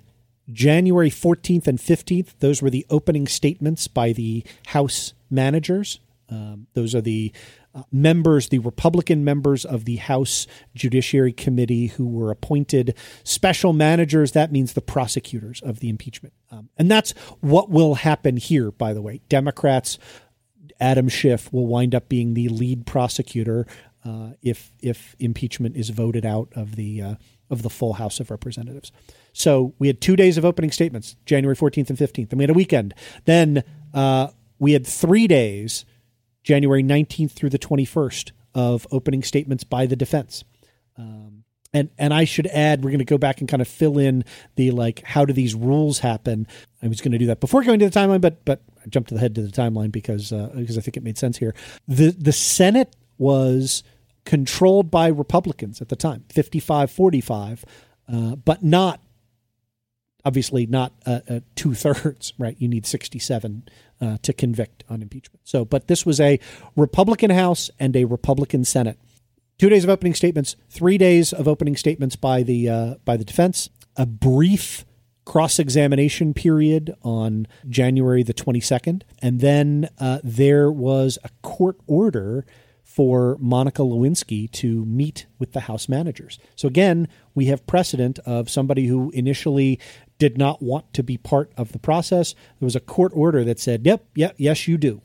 [SPEAKER 8] January fourteenth and fifteenth, those were the opening statements by the House managers. Um, those are the uh, members, the Republican members of the House Judiciary Committee who were appointed special managers. That means the prosecutors of the impeachment. Um, and that's what will happen here, by the way. Democrats, Adam Schiff, will wind up being the lead prosecutor uh, if if impeachment is voted out of the uh, of the full House of Representatives. So we had two days of opening statements, January fourteenth and fifteenth. Then we had a weekend. Then uh, we had three days, January nineteenth through the twenty-first, of opening statements by the defense. Um, and and I should add, we're going to go back and kind of fill in the, like, how do these rules happen? I was going to do that before going to the timeline, but but I jumped ahead to the timeline because uh, because I think it made sense here. The The Senate was controlled by Republicans at the time, fifty-five forty-five, uh, but not, obviously not uh, uh, two thirds, right? You need sixty-seven uh, to convict on impeachment. So, but this was a Republican House and a Republican Senate. Two days of opening statements, three days of opening statements by the uh, by the defense, a brief cross-examination period on January the twenty-second, and then uh, there was a court order for Monica Lewinsky to meet with the House managers. So again, we have precedent of somebody who initially did not want to be part of the process. There was a court order that said, yep, yep, yes, you do.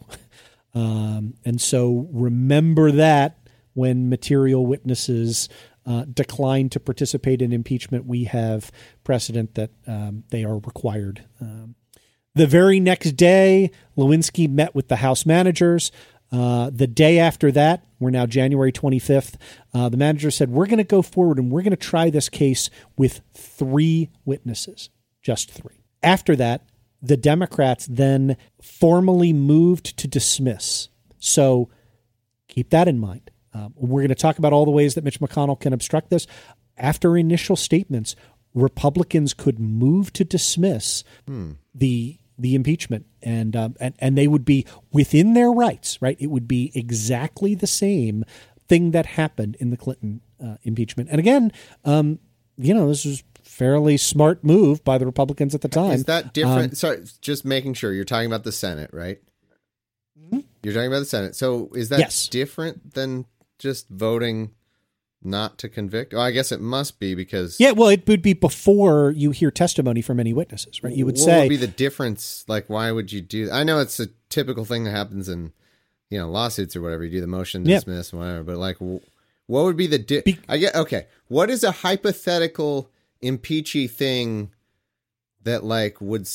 [SPEAKER 8] Um, and so remember that when material witnesses uh, decline to participate in impeachment, we have precedent that um, they are required. Um, the very next day, Lewinsky met with the House managers. Uh, the day after that, we're now January twenty-fifth, uh, the manager said, we're going to go forward and we're going to try this case with three witnesses, just three. After that, the Democrats then formally moved to dismiss. So keep that in mind. Um, we're going to talk about all the ways that Mitch McConnell can obstruct this. After initial statements, Republicans could move to dismiss hmm. the the impeachment, and, um, and and they would be within their rights, right? It would be exactly the same thing that happened in the Clinton uh, impeachment. And again, um, you know, this was fairly smart move by the Republicans at the time.
[SPEAKER 7] Is that different?
[SPEAKER 8] Um,
[SPEAKER 7] Sorry, just making sure. You're talking about the Senate, right? Mm-hmm. You're talking about the Senate. So is that
[SPEAKER 8] yes.
[SPEAKER 7] different than just voting not to convict? Oh, I guess it must be because...
[SPEAKER 8] Yeah, well, it would be before you hear testimony from any witnesses, right? You would
[SPEAKER 7] what
[SPEAKER 8] say...
[SPEAKER 7] What would be the difference? Like, why would you do... I know it's a typical thing that happens in, you know, lawsuits or whatever. You do the motion to
[SPEAKER 8] yep.
[SPEAKER 7] dismiss, whatever. But, like, what would be the... Di-
[SPEAKER 8] be-
[SPEAKER 7] I get Okay, what is a hypothetical impeachy thing that, like, would...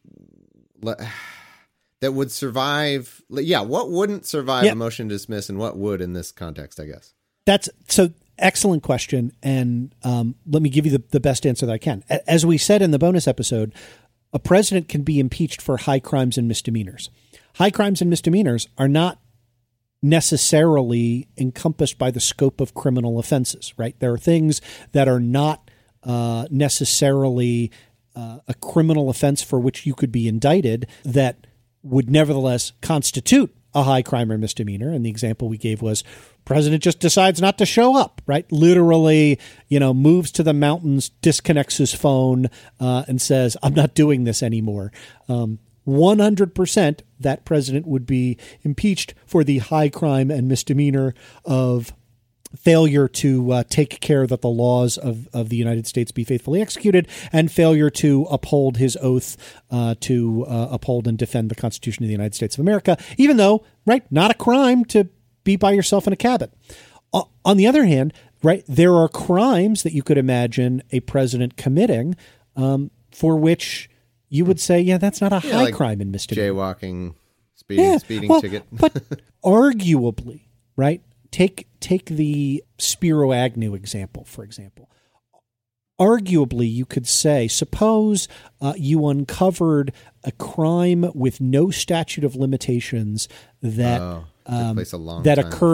[SPEAKER 7] that would survive... Yeah, what wouldn't survive
[SPEAKER 8] yep.
[SPEAKER 7] a motion to dismiss and what would in this context, I guess?
[SPEAKER 8] That's... so. Excellent question, and um, let me give you the, the best answer that I can. As we said in the bonus episode, a president can be impeached for high crimes and misdemeanors. High crimes and misdemeanors are not necessarily encompassed by the scope of criminal offenses, right? There are things that are not uh, necessarily uh, a criminal offense for which you could be indicted that would nevertheless constitute a high crime or misdemeanor. And the example we gave was president just decides not to show up, right? Literally, you know, moves to the mountains, disconnects his phone, uh, and says, I'm not doing this anymore. Um, one hundred percent that president would be impeached for the high crime and misdemeanor of failure to uh, take care that the laws of, of the United States be faithfully executed, and failure to uphold his oath uh, to uh, uphold and defend the Constitution of the United States of America, even though, right, not a crime to be by yourself in a cabin. Uh, on the other hand, right, there are crimes that you could imagine a president committing um, for which you would say, yeah, that's not a
[SPEAKER 7] yeah,
[SPEAKER 8] high
[SPEAKER 7] like
[SPEAKER 8] crime and misdemeanor.
[SPEAKER 7] Jaywalking, speeding,
[SPEAKER 8] yeah,
[SPEAKER 7] speeding
[SPEAKER 8] well,
[SPEAKER 7] ticket.
[SPEAKER 8] But arguably, right, Take take the Spiro Agnew example, for example. Arguably, you could say, suppose uh, you uncovered a crime with no statute of limitations that
[SPEAKER 7] oh,
[SPEAKER 8] um,
[SPEAKER 7] place a long
[SPEAKER 8] that
[SPEAKER 7] time
[SPEAKER 8] occurred,
[SPEAKER 7] before.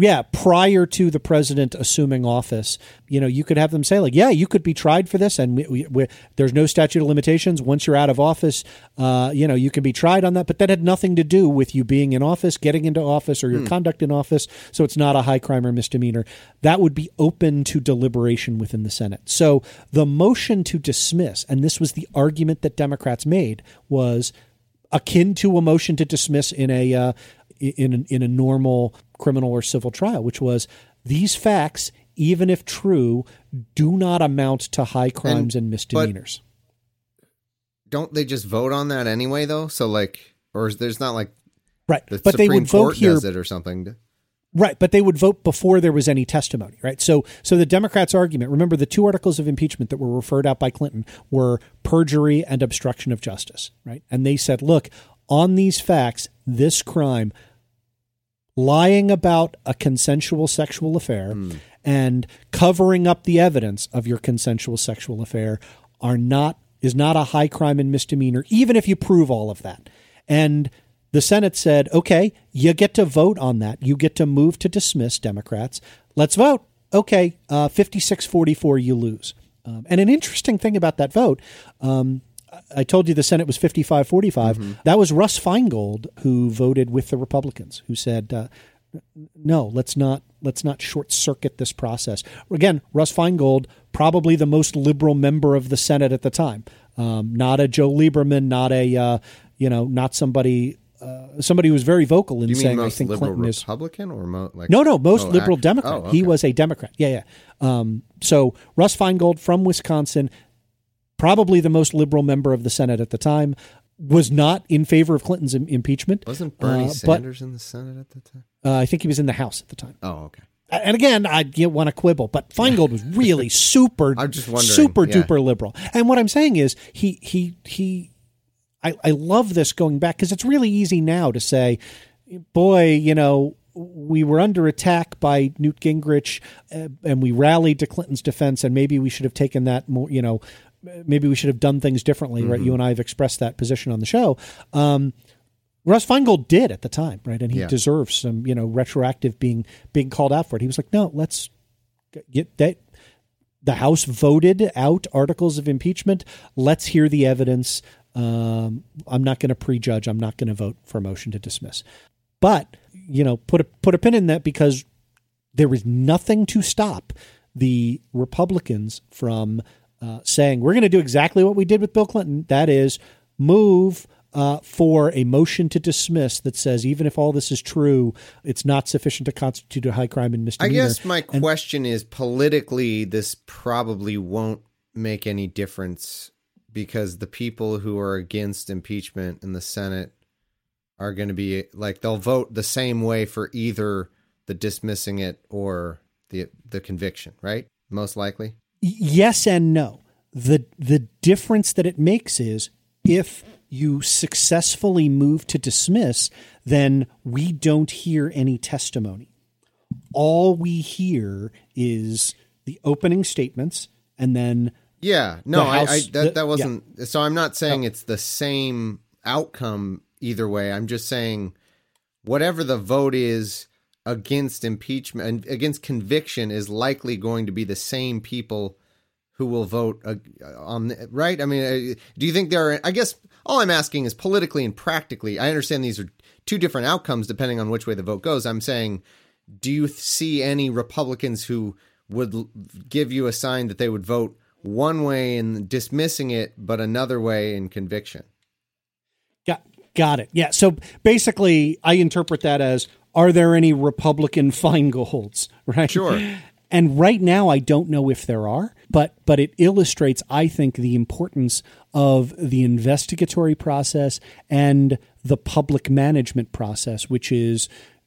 [SPEAKER 8] Yeah, prior to the president assuming office, you know, you could have them say like, yeah, you could be tried for this, and we, we, we, there's no statute of limitations. Once you're out of office, uh, you know, you can be tried on that. But that had nothing to do with you being in office, getting into office, or your hmm. conduct in office. So it's not a high crime or misdemeanor. That would be open to deliberation within the Senate. So the motion to dismiss, and this was the argument that Democrats made, was akin to a motion to dismiss in a uh, in in a normal criminal or civil trial, which was these facts, even if true, do not amount to high crimes and, and misdemeanors.
[SPEAKER 7] Don't they just vote on that anyway, though? So, like, or is there's not like
[SPEAKER 8] right,
[SPEAKER 7] the
[SPEAKER 8] but
[SPEAKER 7] Supreme
[SPEAKER 8] they would
[SPEAKER 7] Court
[SPEAKER 8] vote here,
[SPEAKER 7] does it or something.
[SPEAKER 8] Right, but they would vote before there was any testimony, right? So, so the Democrats' argument. Remember, the two articles of impeachment that were referred out by Clinton were perjury and obstruction of justice, right? And they said, look, on these facts, this crime, lying about a consensual sexual affair mm. and covering up the evidence of your consensual sexual affair are not is not a high crime and misdemeanor, even if you prove all of that. And the Senate said, okay, you get to vote on that. You get to move to dismiss, Democrats. Let's vote. Okay, uh, fifty-six forty-four, you lose. Um, and an interesting thing about that vote, um, I told you the Senate was fifty-five forty-five. Mm-hmm. That was Russ Feingold who voted with the Republicans, who said, uh, no, let's not let's not short circuit this process. Again, Russ Feingold, probably the most liberal member of the Senate at the time. Um, not a Joe Lieberman, not a, uh, you know, not somebody, uh, somebody who was very vocal in
[SPEAKER 7] you mean
[SPEAKER 8] saying,
[SPEAKER 7] most
[SPEAKER 8] I think
[SPEAKER 7] liberal
[SPEAKER 8] Clinton is
[SPEAKER 7] Republican or mo- like
[SPEAKER 8] no, no, most
[SPEAKER 7] oh,
[SPEAKER 8] liberal
[SPEAKER 7] act-
[SPEAKER 8] Democrat.
[SPEAKER 7] Oh, okay.
[SPEAKER 8] He was a Democrat. Yeah, yeah. Um, so Russ Feingold from Wisconsin, probably the most liberal member of the Senate at the time, was not in favor of Clinton's im- impeachment.
[SPEAKER 7] Wasn't Bernie
[SPEAKER 8] uh,
[SPEAKER 7] Sanders
[SPEAKER 8] but,
[SPEAKER 7] in the Senate at the time?
[SPEAKER 8] Uh, I think he was in the House at the time.
[SPEAKER 7] Oh, okay.
[SPEAKER 8] And again, I don't want to quibble, but Feingold was really super,
[SPEAKER 7] I'm just wondering,
[SPEAKER 8] super
[SPEAKER 7] yeah.
[SPEAKER 8] duper liberal. And what I'm saying is he, he, he, I, I love this going back because it's really easy now to say, boy, you know, we were under attack by Newt Gingrich uh, and we rallied to Clinton's defense, and maybe we should have taken that more, you know, maybe we should have done things differently, right? Mm-hmm. You and I have expressed that position on the show. Um, Russ Feingold did at the time, right? And he yeah. deserves some, you know, retroactive being being called out for it. He was like, no, let's get that. The House voted out articles of impeachment. Let's hear the evidence. Um, I'm not going to prejudge. I'm not going to vote for a motion to dismiss. But, you know, put a, put a pin in that because there was nothing to stop the Republicans from uh, saying, we're going to do exactly what we did with Bill Clinton. That is move uh, for a motion to dismiss that says, even if all this is true, it's not sufficient to constitute a high crime and misdemeanor.
[SPEAKER 7] I guess my and, question is politically, this probably won't make any difference because the people who are against impeachment in the Senate are going to be like, they'll vote the same way for either the dismissing it or the the conviction, right? Most likely.
[SPEAKER 8] Yes and no. The the difference that it makes is if you successfully move to dismiss, then we don't hear any testimony. All we hear is the opening statements and then
[SPEAKER 7] yeah, no,
[SPEAKER 8] House,
[SPEAKER 7] I, I that,
[SPEAKER 8] the,
[SPEAKER 7] that wasn't.
[SPEAKER 8] Yeah.
[SPEAKER 7] So I'm not saying
[SPEAKER 8] oh.
[SPEAKER 7] it's the same outcome either way. I'm just saying whatever the vote is against impeachment and against conviction is likely going to be the same people who will vote uh, on, right? I mean, uh, do you think there are, I guess all I'm asking is politically and practically, I understand these are two different outcomes depending on which way the vote goes. I'm saying, do you see any Republicans who would l- give you a sign that they would vote one way in dismissing it, but another way in conviction?
[SPEAKER 8] Got, got it. Yeah. So basically I interpret that as, are there any Republican Feingolds, right?
[SPEAKER 7] Sure.
[SPEAKER 8] And right now, I don't know if there are, but but it illustrates, I think, the importance of the investigatory process and the public management process, which is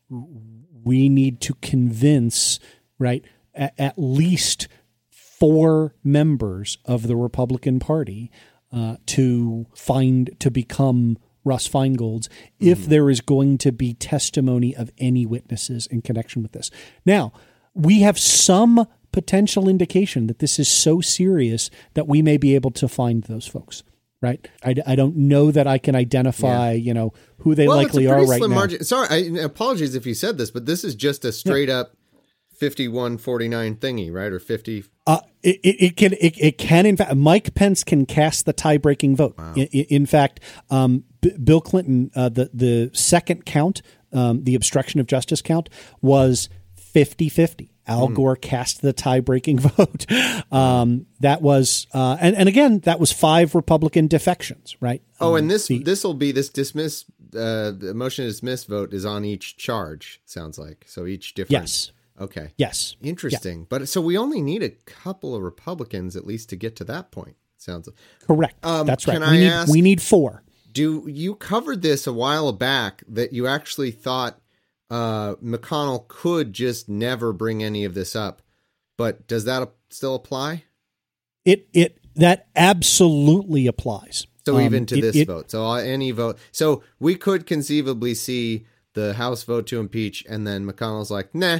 [SPEAKER 8] we need to convince, right, a- at least four members of the Republican Party uh, to find to become Russ Feingold's mm-hmm. if there is going to be testimony of any witnesses in connection with this. Now, we have some potential indication that this is so serious that we may be able to find those folks. right? I, I don't know that I can identify, yeah. you know, who they
[SPEAKER 7] well,
[SPEAKER 8] likely
[SPEAKER 7] it's a
[SPEAKER 8] are
[SPEAKER 7] pretty
[SPEAKER 8] right
[SPEAKER 7] slim
[SPEAKER 8] now.
[SPEAKER 7] Margin. Sorry, I, apologies if you said this, but this is just a straight yeah. up fifty-one forty-nine thingy, right? Or fifty.
[SPEAKER 8] Uh, it, it, it can, it, it can, in fact, Mike Pence can cast the tie-breaking vote.
[SPEAKER 7] Wow.
[SPEAKER 8] In, in fact, um, B- Bill Clinton, uh, the, the second count, um, the obstruction of justice count was fifty-fifty. Al mm. Gore cast the tie-breaking vote. Um, that was, uh, and, and again, that was five Republican defections, right?
[SPEAKER 7] Oh,
[SPEAKER 8] um,
[SPEAKER 7] and this,
[SPEAKER 8] the,
[SPEAKER 7] this will be this dismiss, uh, the motion to dismiss vote is on each charge. Sounds like. So each different.
[SPEAKER 8] Yes.
[SPEAKER 7] Okay.
[SPEAKER 8] Yes.
[SPEAKER 7] Interesting.
[SPEAKER 8] Yeah.
[SPEAKER 7] But so we only need a couple of Republicans at least to get to that point. Sounds
[SPEAKER 8] correct.
[SPEAKER 7] Um,
[SPEAKER 8] That's right.
[SPEAKER 7] Can
[SPEAKER 8] we
[SPEAKER 7] I
[SPEAKER 8] need,
[SPEAKER 7] ask,
[SPEAKER 8] we need four.
[SPEAKER 7] Do you covered this a while back that you actually thought uh, McConnell could just never bring any of this up, but does that still apply?
[SPEAKER 8] It it that absolutely applies.
[SPEAKER 7] So
[SPEAKER 8] um,
[SPEAKER 7] even to
[SPEAKER 8] it,
[SPEAKER 7] this
[SPEAKER 8] it,
[SPEAKER 7] vote, so any vote, so we could conceivably see the House vote to impeach, and then McConnell's like, nah.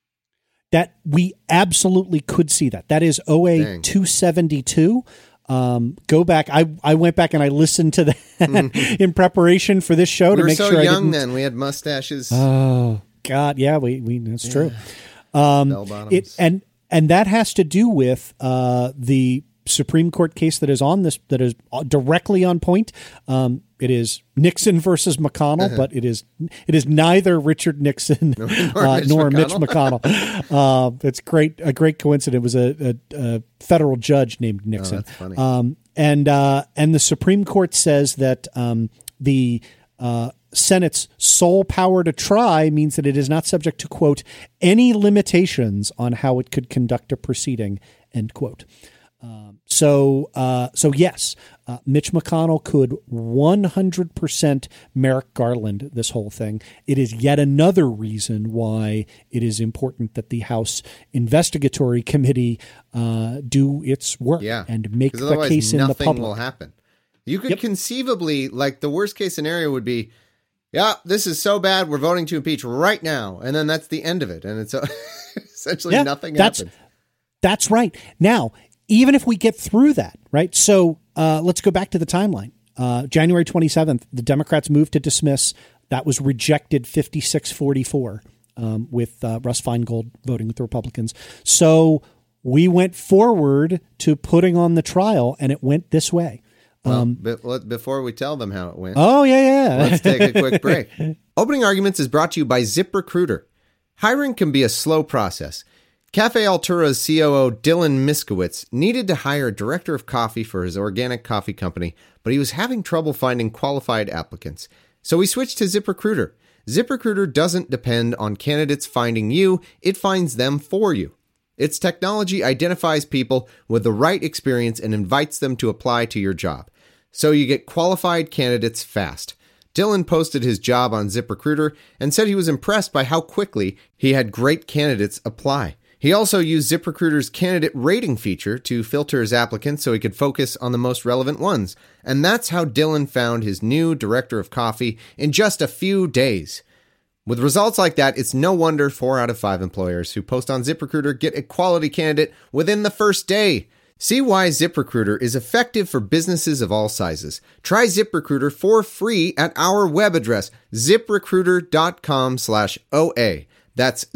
[SPEAKER 8] That we absolutely could see that. That is O A two seventy-two. Um, go back. I, I went back and I listened to that mm-hmm. in preparation for this show
[SPEAKER 7] we
[SPEAKER 8] to
[SPEAKER 7] were
[SPEAKER 8] make
[SPEAKER 7] so
[SPEAKER 8] sure
[SPEAKER 7] young
[SPEAKER 8] I didn't.
[SPEAKER 7] Then we had mustaches.
[SPEAKER 8] Oh God, yeah, we we that's
[SPEAKER 7] yeah.
[SPEAKER 8] true. Um,
[SPEAKER 7] Bell bottoms.
[SPEAKER 8] It and and that has to do with uh, the Supreme Court case that is on this that is directly on point. Um, it is Nixon versus McConnell, uh-huh. but it is it is neither Richard Nixon nor, nor, uh,
[SPEAKER 7] Mitch,
[SPEAKER 8] nor
[SPEAKER 7] McConnell.
[SPEAKER 8] Mitch McConnell. uh, it's great, a great coincidence. It was a, a, a federal judge named Nixon.
[SPEAKER 7] Oh, that's funny.
[SPEAKER 8] Um, and uh, and the Supreme Court says that um, the uh, Senate's sole power to try means that it is not subject to, quote, any limitations on how it could conduct a proceeding, end quote. Um, so, uh, so yes, uh, Mitch McConnell could one hundred percent Merrick Garland this whole thing. It is yet another reason why it is important that the House Investigatory Committee uh, do its work
[SPEAKER 7] yeah.
[SPEAKER 8] and make the case in the public.
[SPEAKER 7] Nothing will happen. You could yep. conceivably, like the worst case scenario would be, yeah, this is so bad, we're voting to impeach right now. And then that's the end of it. And it's uh, essentially
[SPEAKER 8] yeah,
[SPEAKER 7] nothing
[SPEAKER 8] that's,
[SPEAKER 7] happens.
[SPEAKER 8] That's right. Now, even if we get through that, right? So uh, let's go back to the timeline. Uh, January twenty-seventh, the Democrats moved to dismiss. That was rejected fifty-six forty-four um, with uh, Russ Feingold voting with the Republicans. So we went forward to putting on the trial, and it went this way.
[SPEAKER 7] Well,
[SPEAKER 8] um,
[SPEAKER 7] but before we tell them how it went.
[SPEAKER 8] Oh, yeah, yeah.
[SPEAKER 7] Let's take a quick break. Opening Arguments is brought to you by ZipRecruiter. Hiring can be a slow process. Cafe Altura's C O O Dylan Miskowitz needed to hire a director of coffee for his organic coffee company, but he was having trouble finding qualified applicants. So he switched to ZipRecruiter. ZipRecruiter doesn't depend on candidates finding you, it finds them for you. Its technology identifies people with the right experience and invites them to apply to your job. So you get qualified candidates fast. Dylan posted his job on ZipRecruiter and said he was impressed by how quickly he had great candidates apply. He also used ZipRecruiter's candidate rating feature to filter his applicants so he could focus on the most relevant ones. And that's how Dylan found his new director of coffee in just a few days. With results like that, it's no wonder four out of five employers who post on ZipRecruiter get a quality candidate within the first day. See why ZipRecruiter is effective for businesses of all sizes. Try ZipRecruiter for free at our web address, ziprecruiter.com slash OA. That's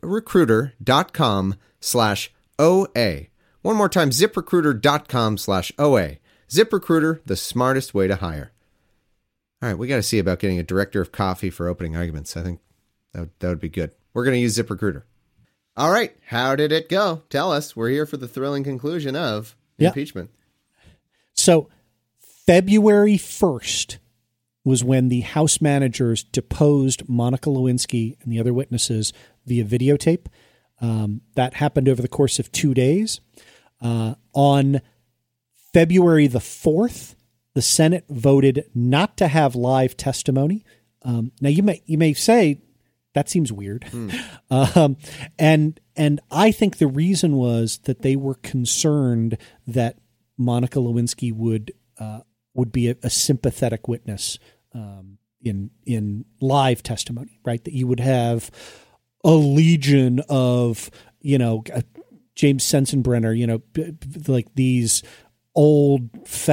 [SPEAKER 7] ziprecruiter.com slash OA. One more time, ziprecruiter.com slash OA. ZipRecruiter, the smartest way to hire. All right, we got to see about getting a director of coffee for Opening Arguments. I think that would, that would be good. We're going to use ZipRecruiter. All right, how did it go? Tell us. We're here for the thrilling conclusion of
[SPEAKER 8] yeah.
[SPEAKER 7] impeachment.
[SPEAKER 8] So February first was when the House managers deposed Monica Lewinsky and the other witnesses via videotape. Um, that happened over the course of two days. Uh, on February the fourth, the Senate voted not to have live testimony. Um, now you may you may say that seems weird, hmm. um, and and I think the reason was that they were concerned that Monica Lewinsky would uh, would be a, a sympathetic witness um, in in live testimony, right? That you would have a legion of you know James Sensenbrenner, you know, b- b- like these old fat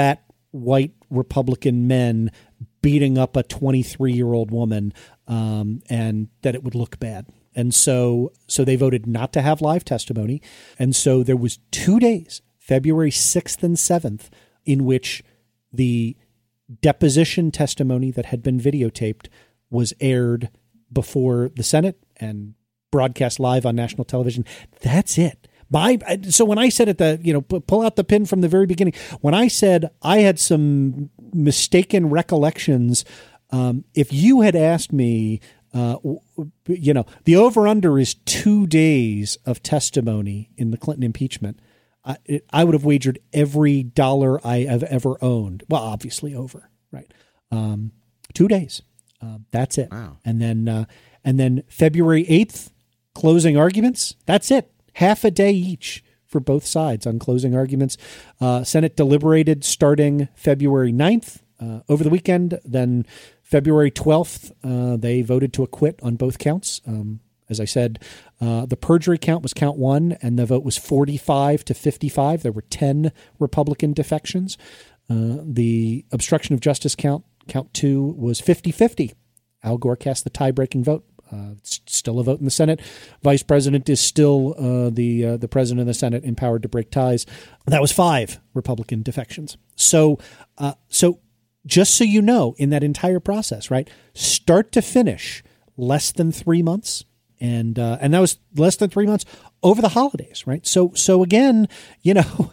[SPEAKER 8] white Republican men beating up a twenty-three-year-old woman, um, and that it would look bad. And so so they voted not to have live testimony. And so there was two days, February sixth and seventh, in which the deposition testimony that had been videotaped was aired before the Senate and broadcast live on national television. That's it. My, so when I said at the, you know, pull out the pin from the very beginning, when I said I had some mistaken recollections, um, if you had asked me, uh, you know, the over-under is two days of testimony in the Clinton impeachment, I, it, I would have wagered every dollar I have ever owned. Well, obviously over, right? Um, two days. Uh, that's it.
[SPEAKER 7] Wow.
[SPEAKER 8] And then, uh, and then February eighth, closing arguments. That's it. Half a day each for both sides on closing arguments. Uh, Senate deliberated starting February ninth uh, over the weekend. Then February twelfth, uh, they voted to acquit on both counts. Um, as I said, uh, the perjury count was count one, and the vote was forty-five to fifty-five. There were ten Republican defections. Uh, the obstruction of justice count, count two, was fifty-fifty. Al Gore cast the tie-breaking vote. Uh, it's still a vote in the Senate. Vice President is still uh, the uh, the president of the Senate, empowered to break ties. That was five Republican defections. So, uh, so just so you know, in that entire process, right, start to finish, less than three months, and uh, and that was less than three months over the holidays, right? So, so again, you know,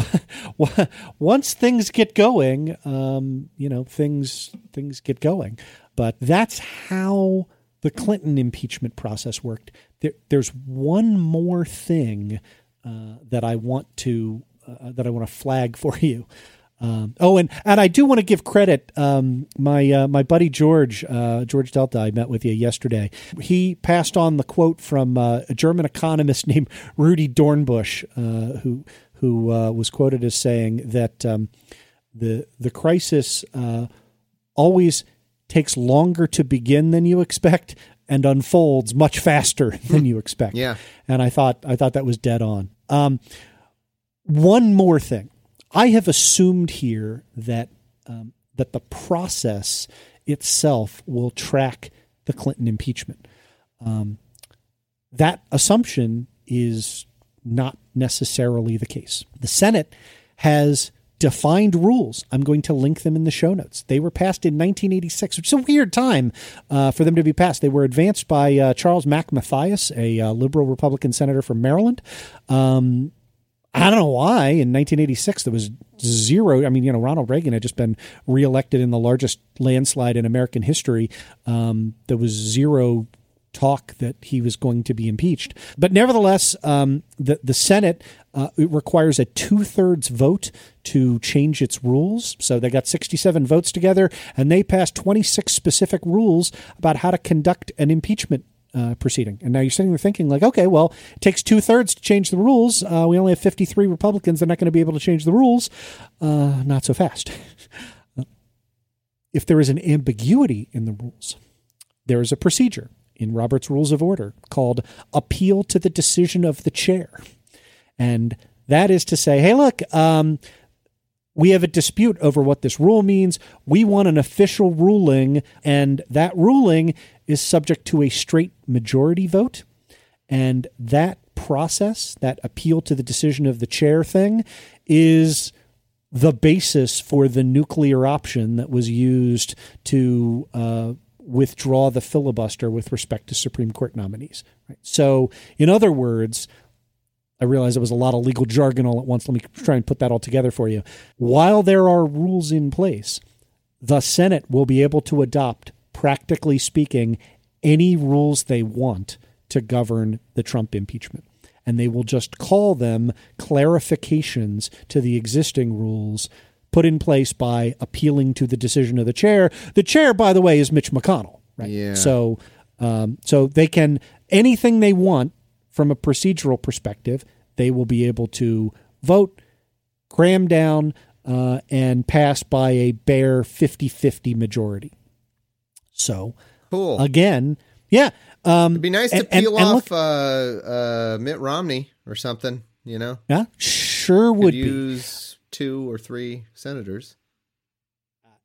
[SPEAKER 8] once things get going, um, you know, things things get going. But that's how the Clinton impeachment process worked. There, there's one more thing uh, that I want to uh, that I want to flag for you. Um, oh, and and I do want to give credit. Um, my uh, my buddy George uh, George Delta, I met with you yesterday. He passed on the quote from uh, a German economist named Rudy Dornbusch, uh, who who uh, was quoted as saying that um, the the crisis uh, always takes longer to begin than you expect and unfolds much faster than you expect.
[SPEAKER 7] Yeah.
[SPEAKER 8] And I thought I thought that was dead on. Um, one more thing. I have assumed here that um, that the process itself will track the Clinton impeachment. Um, that assumption is not necessarily the case. The Senate has defined rules. I'm going to link them in the show notes. They were passed in nineteen eighty-six, which is a weird time uh, for them to be passed. They were advanced by uh, Charles Mack Mathias, a uh, liberal Republican senator from Maryland. Um, I don't know why in nineteen eighty-six there was zero. I mean, you know, Ronald Reagan had just been reelected in the largest landslide in American history. Um, there was zero talk that he was going to be impeached. But nevertheless, um, the, the Senate uh, it requires a two-thirds vote to change its rules. So they got sixty-seven votes together, and they passed twenty-six specific rules about how to conduct an impeachment uh, proceeding. And now you're sitting there thinking like, okay, well, it takes two-thirds to change the rules. Uh, we only have fifty-three Republicans. They're not going to be able to change the rules. Uh, not so fast. If there is an ambiguity in the rules, there is a procedure in Robert's Rules of Order called appeal to the decision of the chair. And that is to say, hey, look, um, we have a dispute over what this rule means. We want an official ruling, and that ruling is subject to a straight majority vote. And that process, that appeal to the decision of the chair thing, is the basis for the nuclear option that was used to uh, withdraw the filibuster with respect to Supreme Court nominees. Right? So, in other words, I realize it was a lot of legal jargon all at once. Let me try and put that all together for you. While there are rules in place, the Senate will be able to adopt, practically speaking, any rules they want to govern the Trump impeachment. And they will just call them clarifications to the existing rules put in place by appealing to the decision of the chair. The chair, by the way, is Mitch McConnell. Right?
[SPEAKER 7] Yeah.
[SPEAKER 8] So, um, so they can, anything they want from a procedural perspective, they will be able to vote, cram down, uh, and pass by a bare fifty-fifty majority. So,
[SPEAKER 7] cool.
[SPEAKER 8] Again, yeah. Um,
[SPEAKER 7] It'd be nice
[SPEAKER 8] and,
[SPEAKER 7] to peel
[SPEAKER 8] and, and
[SPEAKER 7] off
[SPEAKER 8] look,
[SPEAKER 7] uh, uh, Mitt Romney or something, you know?
[SPEAKER 8] Yeah, sure would
[SPEAKER 7] Could
[SPEAKER 8] be.
[SPEAKER 7] use two or three senators.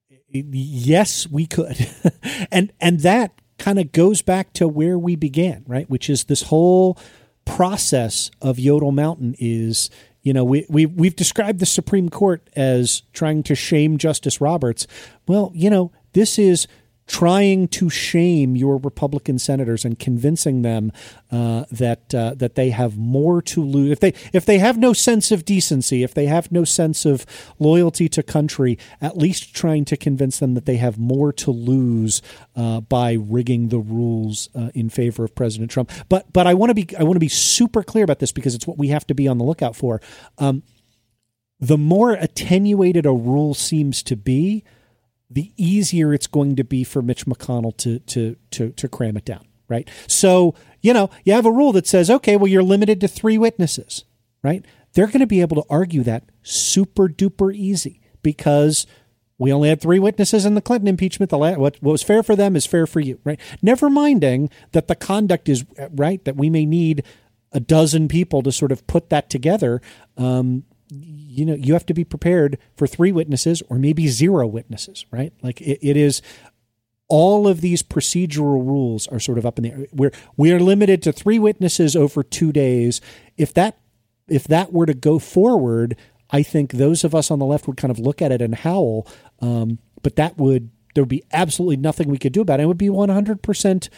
[SPEAKER 8] Yes, we could. and and that kind of goes back to where we began, right? Which is this whole process of Yodel Mountain is, you know, we, we, we've described the Supreme Court as trying to shame Justice Roberts. Well, you know, this is trying to shame your Republican senators and convincing them uh, that uh, that they have more to lose. If they if they have no sense of decency, if they have no sense of loyalty to country, at least trying to convince them that they have more to lose uh, by rigging the rules uh, in favor of President Trump. But but I want to be I want to be super clear about this because it's what we have to be on the lookout for. Um, the more attenuated a rule seems to be, the easier it's going to be for Mitch McConnell to to to to cram it down, right? So, you know, you have a rule that says, okay, well, you're limited to three witnesses, right? They're going to be able to argue that super duper easy because we only had three witnesses in the Clinton impeachment. The la- what, what was fair for them is fair for you, right? Never minding that the conduct is right, that we may need a dozen people to sort of put that together. Um, you know, you have to be prepared for three witnesses or maybe zero witnesses, right? Like it, it is all of these procedural rules are sort of up in the air. We're, we are limited to three witnesses over two days. If that, if that were to go forward, I think those of us on the left would kind of look at it and howl. Um, but that would, there would be absolutely nothing we could do about it. It would be one hundred percent,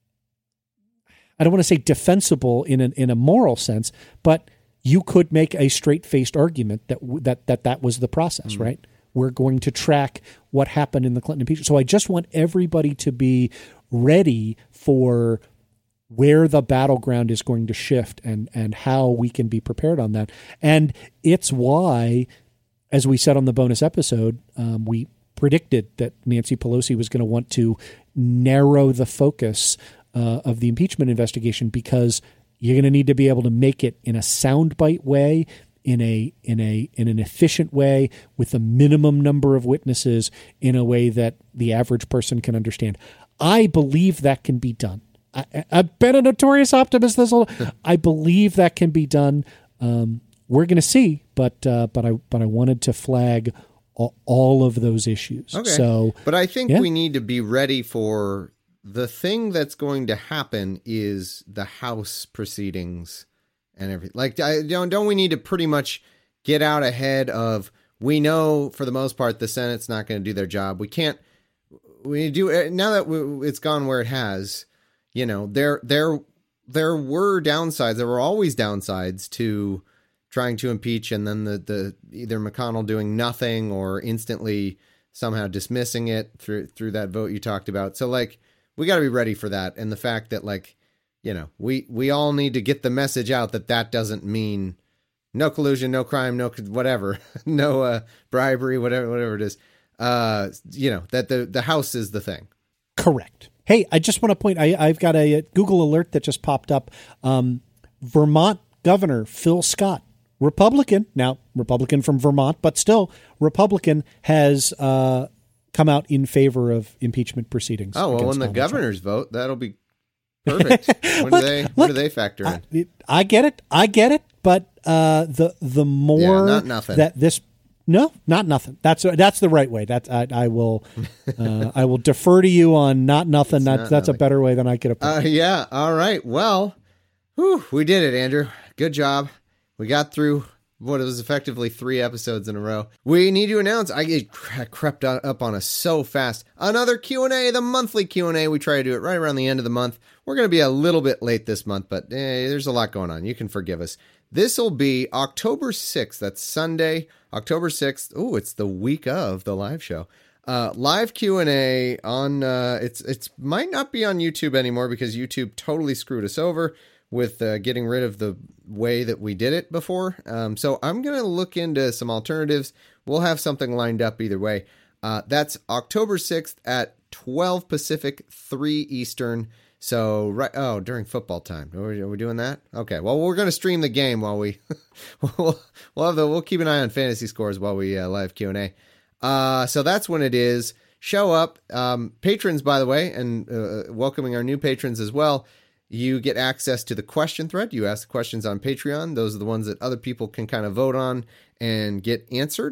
[SPEAKER 8] I don't want to say defensible in an, in a moral sense, but you could make a straight-faced argument that that that that was the process, mm-hmm. right? We're going to track what happened in the Clinton impeachment. So I just want everybody to be ready for where the battleground is going to shift and and how we can be prepared on that. And it's why, as we said on the bonus episode, um, we predicted that Nancy Pelosi was going to want to narrow the focus uh, of the impeachment investigation because you're going to need to be able to make it in a soundbite way, in a in a in an efficient way, with a minimum number of witnesses, in a way that the average person can understand. I believe that can be done. I, I've been a notorious optimist this whole. I believe that can be done. Um, we're going to see, but uh, but I but I wanted to flag all, all of those issues.
[SPEAKER 7] Okay.
[SPEAKER 8] So,
[SPEAKER 7] but I think
[SPEAKER 8] yeah.
[SPEAKER 7] we need to be ready for. The thing that's going to happen is the House proceedings and everything. Like, I, don't don't we need to pretty much get out ahead of? We know for the most part the Senate's not going to do their job. We can't. We do now that we, it's gone where it has. You know, there there there were downsides. There were always downsides to trying to impeach, and then the the either McConnell doing nothing or instantly somehow dismissing it through through that vote you talked about. So like. We got to be ready for that. And the fact that, like, you know, we, we all need to get the message out that that doesn't mean no collusion, no crime, no whatever, no uh, bribery, whatever, whatever it is. Uh, you know, that the, the House is the thing.
[SPEAKER 8] Correct. Hey, I just want to point, I, I've got a Google alert that just popped up. Um, Vermont Governor Phil Scott, Republican, now Republican from Vermont, but still Republican, has uh, come out in favor of impeachment proceedings.
[SPEAKER 7] Oh, well, when the
[SPEAKER 8] Donald
[SPEAKER 7] governors
[SPEAKER 8] Trump.
[SPEAKER 7] vote, that'll be perfect. When
[SPEAKER 8] look,
[SPEAKER 7] do they,
[SPEAKER 8] look,
[SPEAKER 7] when do they factor in?
[SPEAKER 8] I, I get it. I get it. But uh, the the more
[SPEAKER 7] yeah, not nothing.
[SPEAKER 8] that this no, not nothing. That's that's the right way. That's I, I will uh, I will defer to you on not nothing. That, not that's nothing. A better way than I could have put
[SPEAKER 7] uh,
[SPEAKER 8] it.
[SPEAKER 7] Yeah. All right. Well, whew, we did it, Andrew. Good job. We got through what was effectively three episodes in a row. We need to announce, I it crept up on us so fast. Another Q and A, the monthly Q and A. We try to do it right around the end of the month. We're going to be a little bit late this month, but eh, there's a lot going on. You can forgive us. This will be October sixth. That's Sunday, October sixth. Oh, it's the week of the live show. Uh, live Q and A on, uh, it's, it's might not be on YouTube anymore because YouTube totally screwed us over with uh, getting rid of the way that we did it before. Um, so I'm going to look into some alternatives. We'll have something lined up either way. Uh, that's October sixth at twelve Pacific, three Eastern. So, right. Oh, during football time. Are we, are we doing that? Okay. Well, we're going to stream the game while we, we'll, we'll, have the, we'll keep an eye on fantasy scores while we uh, live Q and A. Uh, so that's when it is. Show up. Um, patrons, by the way, and uh, welcoming our new patrons as well. You get access to the question thread. You ask the questions on Patreon. Those are the ones that other people can kind of vote on and get answered.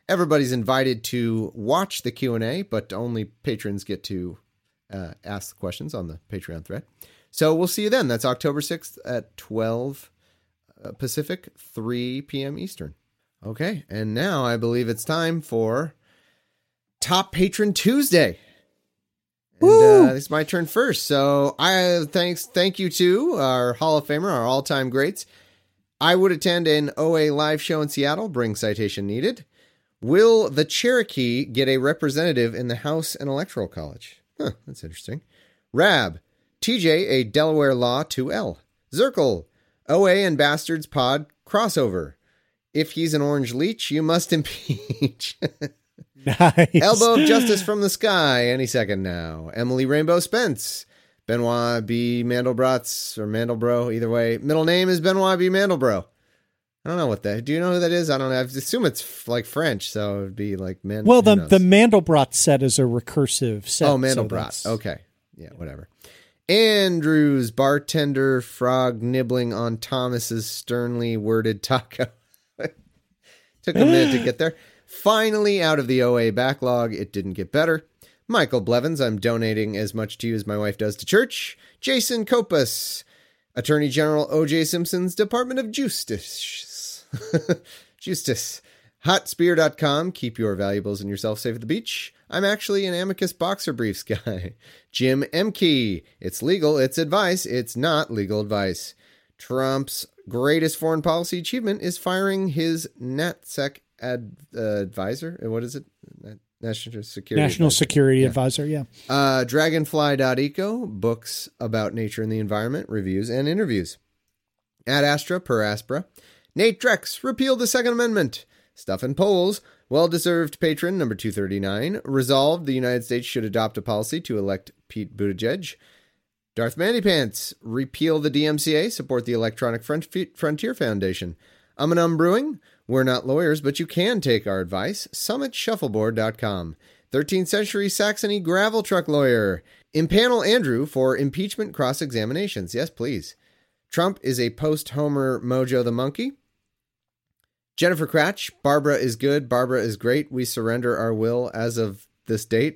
[SPEAKER 7] Everybody's invited to watch the Q and A, but only patrons get to uh, ask the questions on the Patreon thread. So we'll see you then. That's October sixth at twelve Pacific, three p.m. Eastern. Okay, and now I believe it's time for Top Patron Tuesday. And uh, it's my turn first. So I thanks thank you to our Hall of Famer, our all-time greats. I would attend an O A live show in Seattle. Bring citation needed. Will the Cherokee get a representative in the House and Electoral College? Huh, that's interesting. Rab, T J, a Delaware Law two L. Zirkle, O A and Bastards Pod crossover. If he's an orange leech, you must impeach.
[SPEAKER 8] Nice.
[SPEAKER 7] Elbow of Justice from the Sky, any second now. Emily Rainbow Spence. Benoit B. Mandelbrot's, or Mandelbro, either way. Middle name is Benoit B. Mandelbro. I don't know what that, do you know who that is? I don't know. I assume it's like French, so it would be like Man.
[SPEAKER 8] Well, the, the Mandelbrot set is a recursive set.
[SPEAKER 7] Oh, Mandelbrot. So okay. Yeah, whatever. Andrew's bartender frog nibbling on Thomas's sternly worded taco. Took a minute to get there. Finally, out of the O A backlog, it didn't get better. Michael Blevins, I'm donating as much to you as my wife does to church. Jason Copas, Attorney General O J Simpson's Department of Justice. Justice. hot spear dot com. Keep your valuables and yourself safe at the beach. I'm actually an Amicus boxer briefs guy. Jim Emke. It's legal. It's advice. It's not legal advice. Trump's greatest foreign policy achievement is firing his NatSec ad, uh, advisor. What is it? National Security
[SPEAKER 8] National
[SPEAKER 7] Advisor.
[SPEAKER 8] Security
[SPEAKER 7] yeah.
[SPEAKER 8] Advisor, yeah.
[SPEAKER 7] Uh, Dragonfly dot eco, books about nature and the environment, reviews and interviews. Ad Astra per Aspera. Nate Drex, repeal the Second Amendment. Stuff and polls. Well-deserved patron, number two thirty-nine. Resolved, the United States should adopt a policy to elect Pete Buttigieg. Darth Mandypants, repeal the D M C A, support the Electronic Frontier Foundation. Um and Um Brewing, we're not lawyers, but you can take our advice. summit shuffleboard dot com. thirteenth century Saxony gravel truck lawyer. Impanel Andrew for impeachment cross-examinations. Yes, please. Trump is a post-Homer Mojo the Monkey. Jennifer Cratch, Barbara is good, Barbara is great. We surrender our will as of this date.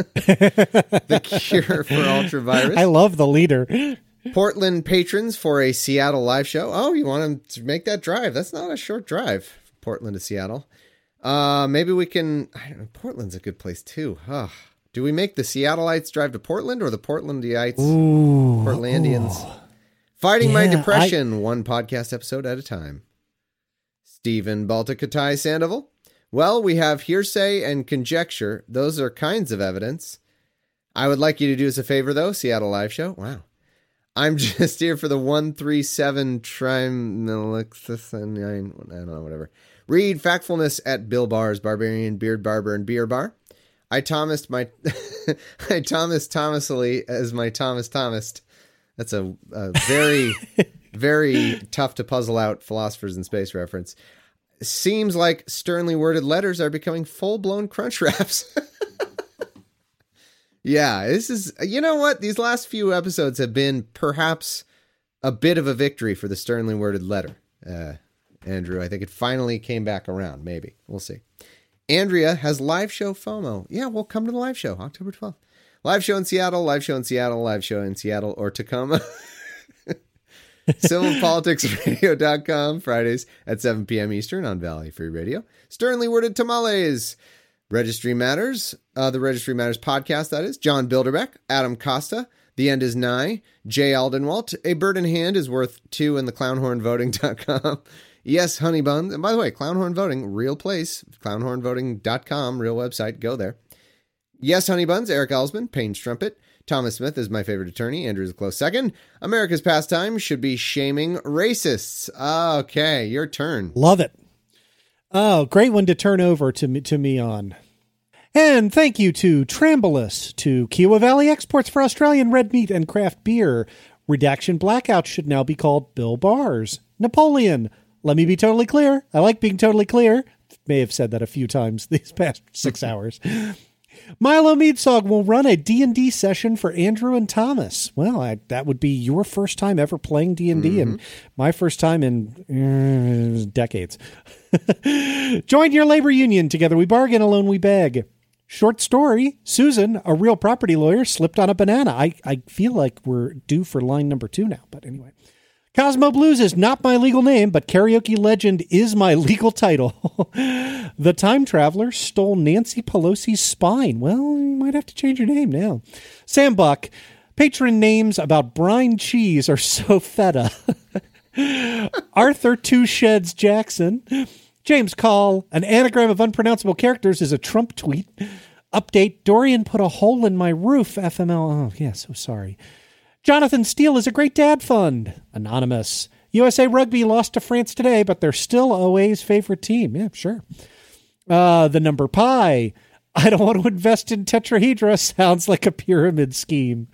[SPEAKER 7] The cure for ultravirus.
[SPEAKER 8] I love the leader.
[SPEAKER 7] Portland patrons for a Seattle live show. Oh, you want them to make that drive? That's not a short drive, Portland to Seattle. Uh, maybe we can. I don't know. Portland's a good place too. Huh. Do we make the Seattleites drive to Portland or the Portlandites,
[SPEAKER 8] ooh,
[SPEAKER 7] Portlandians? Ooh. Fighting yeah, my depression, I... one podcast episode at a time. Stephen Baltikatai Sandoval. Well, we have hearsay and conjecture. Those are kinds of evidence. I would like you to do us a favor, though. Seattle live show. Wow. I'm just here for the one three seven trimilixithinine. I don't know, whatever. Read Factfulness at Bill Barr's Barbarian Beard Barber and Beer Bar. I Thomas my I Thomas Thomasly as my Thomas Thomas. That's a, a very, very tough to puzzle out Philosophers in Space reference. Seems like sternly worded letters are becoming full-blown crunch wraps. Yeah, this is, you know what? These last few episodes have been perhaps a bit of a victory for the sternly worded letter. Uh, Andrew, I think it finally came back around. Maybe. We'll see. Andrea has live show FOMO. Yeah, we'll come to the live show, October twelfth. Live show in Seattle, live show in Seattle, live show in Seattle or Tacoma. civil politics radio dot com, Fridays at seven p.m. Eastern on Valley Free Radio. Sternly worded tamales. Registry Matters, uh, the Registry Matters podcast, that is. John Bilderbeck, Adam Costa, The End is Nigh, Jay Aldenwalt, A Bird in Hand is Worth Two in the clown horn voting dot com. Yes, Honey Buns. And by the way, Clownhorn Voting, real place. clown horn voting dot com, real website. Go there. Yes, Honey Buns, Eric Ellsman, Payne Strumpet. Thomas Smith is my favorite attorney. Andrew's a close second. America's pastime should be shaming racists. Okay, your turn.
[SPEAKER 8] Love it. Oh, great one to turn over to me, to me on. And thank you to Trambolus, to Kiowa Valley Exports for Australian red meat and craft beer. Redaction Blackout should now be called Bill Bars. Napoleon, let me be totally clear. I like being totally clear. May have said that a few times these past six hours. Milo Meadsog will run a D and D session for Andrew and Thomas. Well, I, that would be your first time ever playing D and D, mm-hmm. and my first time in uh, decades. Join your labor union. Together we bargain, alone we beg. Short story, Susan, a real property lawyer, slipped on a banana. I, I feel like we're due for line number two now, but anyway. Cosmo Blues is not my legal name, but karaoke legend is my legal title. The time traveler stole Nancy Pelosi's spine. Well, you might have to change your name now. Sam Buck, patron names about brine cheese are so feta. Arthur Two Sheds Jackson. James Call, an anagram of unpronounceable characters is a Trump tweet. Update, Dorian put a hole in my roof, F M L. Oh, yeah, so sorry. Jonathan Steele is a great dad fund. Anonymous. U S A Rugby lost to France today, but they're still O A's favorite team. Yeah, sure. Uh, the number pi. I don't want to invest in tetrahedra. Sounds like a pyramid scheme.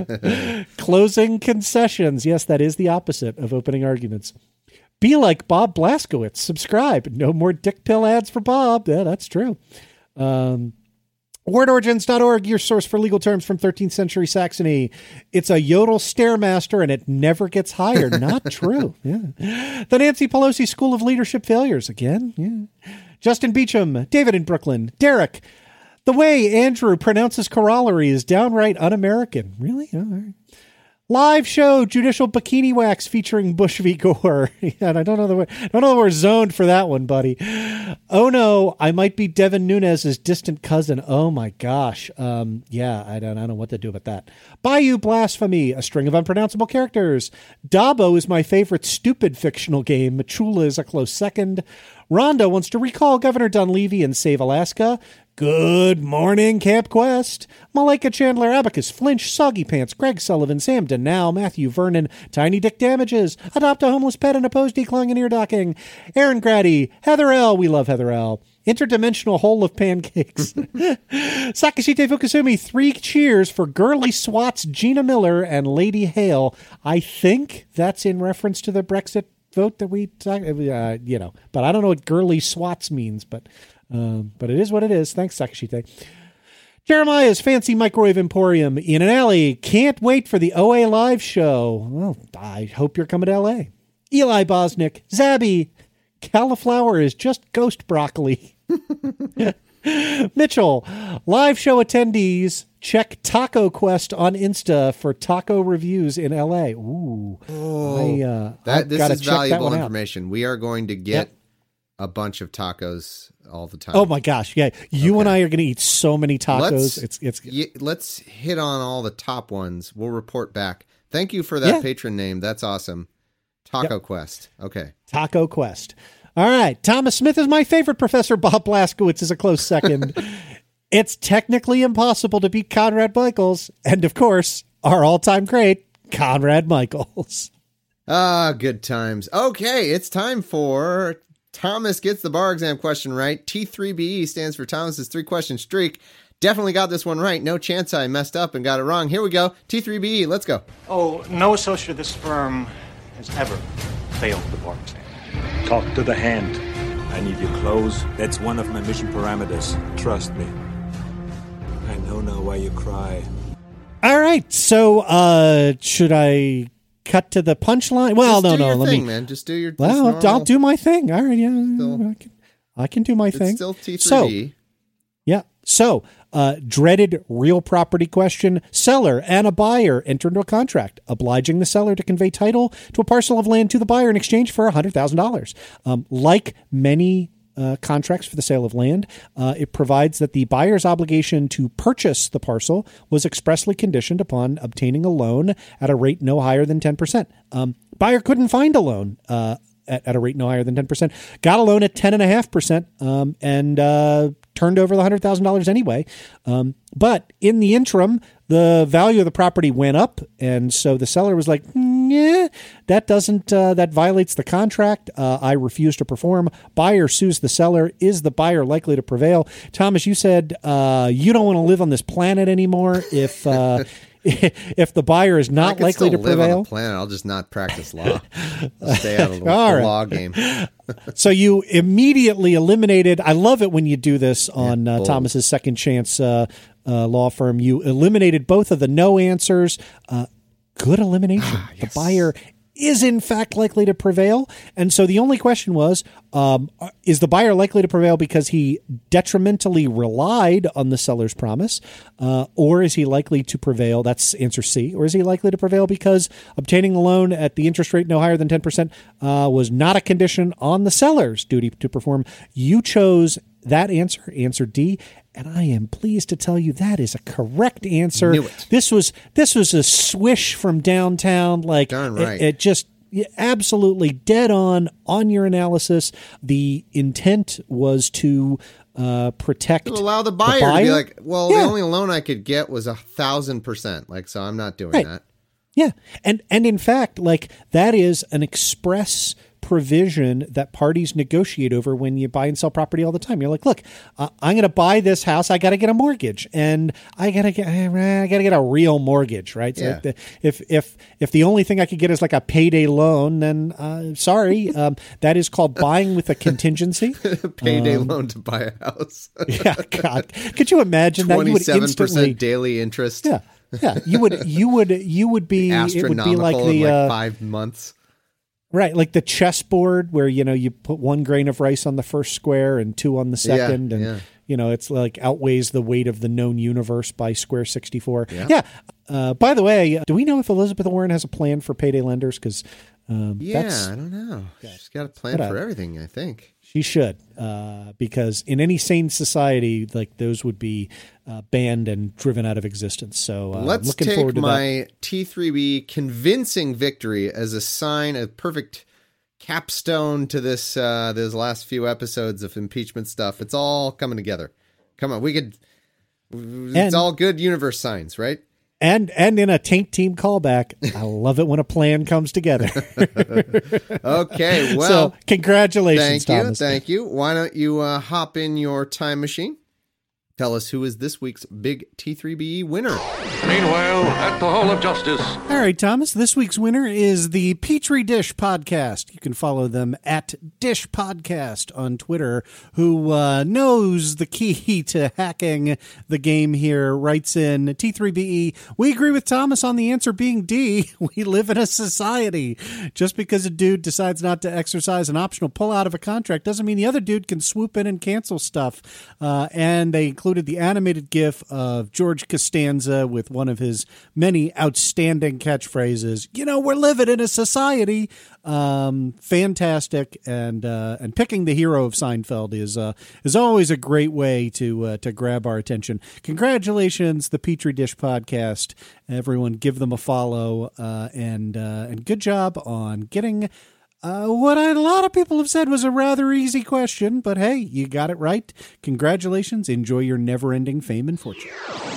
[SPEAKER 8] Closing concessions. Yes, that is the opposite of opening arguments. Be like Bob Blazkowicz. Subscribe. No more dick pill ads for Bob. Yeah, that's true. Um, word origins dot org, your source for legal terms from thirteenth century Saxony. It's a yodel stairmaster and it never gets higher. Not true. Yeah. The Nancy Pelosi School of Leadership Failures. Again. Yeah. Justin Beecham. David in Brooklyn. Derek. The way Andrew pronounces corollary is downright un-American. Really? All right. Live show, Judicial Bikini Wax featuring Bush v. Gore. Yeah, I don't know the way, I don't know that we're zoned for that one, buddy. Oh no, I might be Devin Nunes' distant cousin. Oh my gosh. Um, yeah, I don't, I don't know what to do about that. Bayou Blasphemy, a string of unpronounceable characters. Dabo is my favorite stupid fictional game. Machula is a close second. Rhonda wants to recall Governor Dunleavy and save Alaska. Good morning, Camp Quest. Malika Chandler, Abacus, Flinch, Soggy Pants, Greg Sullivan, Sam Denow, Matthew Vernon, Tiny Dick Damages, Adopt a Homeless Pet and Oppose Declawing and Ear Docking, Aaron Grady, Heather L. We love Heather L. Interdimensional Hole of Pancakes. Sakashite Fukusumi, three cheers for Girly Swats, Gina Miller, and Lady Hale. I think that's in reference to the Brexit vote that we, uh, you know, but I don't know what Girly Swats means, but... Um, but it is what it is. Thanks, Sakashite. Jeremiah's Fancy Microwave Emporium. Ian and Allie. Can't wait for the O A live show. Well, I hope you're coming to L A. Eli Bosnick. Zabby. Cauliflower is just ghost broccoli. Mitchell. Live show attendees. Check Taco Quest on Insta for taco reviews in L A. Ooh.
[SPEAKER 7] Oh,
[SPEAKER 8] I, uh,
[SPEAKER 7] that, this is valuable information. Out. We are going to get... Yep. A bunch of tacos all the time.
[SPEAKER 8] Oh my gosh. Yeah. You okay. and I are going to eat so many tacos.
[SPEAKER 7] Let's,
[SPEAKER 8] it's, it's,
[SPEAKER 7] y- let's hit on all the top ones. We'll report back. Thank you for that yeah. patron name. That's awesome. Taco yep. Quest. Okay.
[SPEAKER 8] Taco Quest. All right. Thomas Smith is my favorite professor. Bob Blazkowicz is a close second. It's technically impossible to beat Conrad Michaels. And of course, our all-time great, Conrad Michaels.
[SPEAKER 7] Ah, good times. Okay. It's time for... Thomas gets the bar exam question right. T three B E stands for Thomas's three-question streak. Definitely got this one right. No chance I messed up and got it wrong. Here we go. T three B E, let's go.
[SPEAKER 12] Oh, no associate of this firm has ever failed the bar exam.
[SPEAKER 13] Talk to the hand. I need your clothes. That's one of my mission parameters. Trust me. I know now why you cry.
[SPEAKER 8] All right. So, uh, should I... cut to the punchline. Well,
[SPEAKER 7] just
[SPEAKER 8] no,
[SPEAKER 7] do
[SPEAKER 8] no.
[SPEAKER 7] your
[SPEAKER 8] let
[SPEAKER 7] thing,
[SPEAKER 8] me.
[SPEAKER 7] Man. Just do your.
[SPEAKER 8] Well,
[SPEAKER 7] normal.
[SPEAKER 8] I'll do my thing. All right, yeah,
[SPEAKER 7] still,
[SPEAKER 8] I can. I can do my
[SPEAKER 7] it's
[SPEAKER 8] thing.
[SPEAKER 7] Still T three B.
[SPEAKER 8] So, yeah. So, uh, dreaded real property question: seller and a buyer enter into a contract, obliging the seller to convey title to a parcel of land to the buyer in exchange for a hundred thousand um, dollars. Like many. Uh, contracts for the sale of land. Uh, it provides that the buyer's obligation to purchase the parcel was expressly conditioned upon obtaining a loan at a rate no higher than ten percent. Um, buyer couldn't find a loan uh, at, at a rate no higher than ten percent. Got a loan at ten point five percent um, and uh, turned over the one hundred thousand dollars anyway. Um, but in the interim, the value of the property went up, and so the seller was like, yeah, that doesn't, uh, that violates the contract. Uh, I refuse to perform. Buyer sues the seller. Is the buyer likely to prevail? Thomas, you said uh, you don't want to live on this planet anymore if uh, if the buyer is not likely to
[SPEAKER 7] live
[SPEAKER 8] prevail,
[SPEAKER 7] on the planet, I'll just not practice law. I'll stay out of the,
[SPEAKER 8] All
[SPEAKER 7] the
[SPEAKER 8] right.
[SPEAKER 7] law game.
[SPEAKER 8] So you immediately eliminated. I love it when you do this on uh,
[SPEAKER 7] bold.
[SPEAKER 8] Thomas's Second Chance uh, uh, law firm. You eliminated both of the no answers. Uh, good elimination.
[SPEAKER 7] Ah, yes.
[SPEAKER 8] The buyer is in fact likely to prevail. And so the only question was, um, is the buyer likely to prevail because he detrimentally relied on the seller's promise? Uh, or is he likely to prevail? That's answer C. Or is he likely to prevail because obtaining a loan at the interest rate no higher than ten percent uh, was not a condition on the seller's duty to perform? You chose that answer, answer D. And I am pleased to tell you that is a correct answer.
[SPEAKER 7] Knew it.
[SPEAKER 8] This was this was a swish from downtown. Like
[SPEAKER 7] Darn right.
[SPEAKER 8] it, it just absolutely dead on on your analysis. The intent was to uh, protect
[SPEAKER 7] To allow the buyer,
[SPEAKER 8] the buyer
[SPEAKER 7] to be like, well,
[SPEAKER 8] Yeah.
[SPEAKER 7] the only loan I could get was a thousand percent. Like, so I'm not doing
[SPEAKER 8] Right.
[SPEAKER 7] that.
[SPEAKER 8] Yeah, and and in fact, like that is an express provision that parties negotiate over when you buy and sell property all the time. You're like, look, uh, I'm going to buy this house. I got to get a mortgage, and I got to get I got to get a real mortgage, right? So
[SPEAKER 7] Yeah.
[SPEAKER 8] like the, if if if the only thing I could get is like a payday loan, then uh, sorry, um, that is called buying with a contingency.
[SPEAKER 7] Payday
[SPEAKER 8] Um,
[SPEAKER 7] loan to buy a house.
[SPEAKER 8] Yeah, God, could you imagine that? You would
[SPEAKER 7] twenty-seven
[SPEAKER 8] instantly,
[SPEAKER 7] percent daily interest.
[SPEAKER 8] yeah, yeah. You would you would you would be it would
[SPEAKER 7] Astronomical
[SPEAKER 8] be like the
[SPEAKER 7] in like
[SPEAKER 8] uh,
[SPEAKER 7] five months.
[SPEAKER 8] Right, like the chessboard where, you know, you put one grain of rice on the first square and two on the second,
[SPEAKER 7] Yeah,
[SPEAKER 8] and,
[SPEAKER 7] yeah.
[SPEAKER 8] you know, it's like outweighs the weight of the known universe by square sixty-four.
[SPEAKER 7] Yeah.
[SPEAKER 8] Yeah. Uh, by the way, do we know if Elizabeth Warren has a plan for payday lenders? Because um,
[SPEAKER 7] Yeah,
[SPEAKER 8] that's,
[SPEAKER 7] I don't know. She's got a plan
[SPEAKER 8] What a-
[SPEAKER 7] for everything, I think.
[SPEAKER 8] she should, uh, because in any sane society, like those would be uh, banned and driven out of existence. So uh,
[SPEAKER 7] Let's
[SPEAKER 8] looking
[SPEAKER 7] take
[SPEAKER 8] forward to that.
[SPEAKER 7] my T three B convincing victory as a sign, a perfect capstone to this uh those last few episodes of impeachment stuff. It's all coming together. Come on, we could it's
[SPEAKER 8] And-
[SPEAKER 7] all good universe signs, right?
[SPEAKER 8] And and in a Tank Team callback, I love it when a plan comes together.
[SPEAKER 7] Okay, well,
[SPEAKER 8] so congratulations,
[SPEAKER 7] thank you,
[SPEAKER 8] Thomas.
[SPEAKER 7] thank you. Why don't you uh hop in your time machine? Tell us who is this week's big T three B E winner.
[SPEAKER 14] Meanwhile, at the Hall of Justice.
[SPEAKER 8] All right, Thomas, this week's winner is the Petri Dish Podcast. You can follow them at Dish Podcast on Twitter, who uh, knows the key to hacking the game here, writes in T three B E. We agree with Thomas on the answer being D. We live in a society. Just because a dude decides not to exercise an optional pullout of a contract doesn't mean the other dude can swoop in and cancel stuff. Uh, and they included the animated GIF of George Costanza with one of his many outstanding catchphrases. You know, we're living in a society. Um, fantastic, and uh, and picking the hero of Seinfeld is uh, is always a great way to uh, to grab our attention. Congratulations, the Petri Dish Podcast. Everyone, give them a follow, uh, and uh, and good job on getting. Uh, what I, a lot of people have said was a rather easy question, but hey, you got it right. Congratulations. Enjoy your never-ending fame and fortune.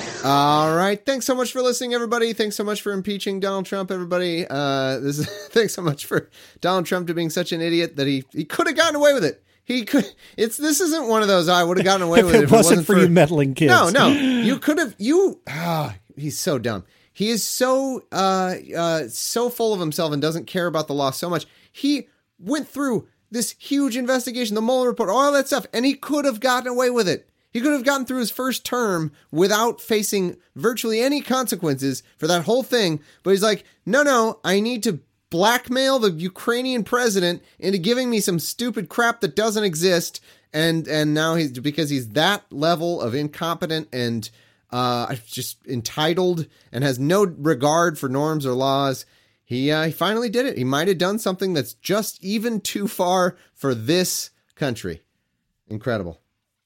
[SPEAKER 7] All right. Thanks so much for listening, everybody. Thanks so much for impeaching Donald Trump, everybody. Uh, this is, thanks so much for Donald Trump to being such an idiot that he, he could have gotten away with it. He could. It's this isn't one of those I would have gotten away
[SPEAKER 8] if
[SPEAKER 7] with it
[SPEAKER 8] it
[SPEAKER 7] if
[SPEAKER 8] wasn't,
[SPEAKER 7] it wasn't
[SPEAKER 8] for,
[SPEAKER 7] for
[SPEAKER 8] you meddling kids.
[SPEAKER 7] No, no. You could have. You. Ah, he's so dumb. He is so uh, uh, so full of himself and doesn't care about the law so much. He went through this huge investigation, the Mueller report, all that stuff, and he could have gotten away with it. He could have gotten through his first term without facing virtually any consequences for that whole thing. But he's like, no, no, I need to blackmail the Ukrainian president into giving me some stupid crap that doesn't exist. And and now he's, because he's that level of incompetent and uh, just entitled and has no regard for norms or laws, He uh, he finally did it. He might have done something that's just even too far for this country. Incredible.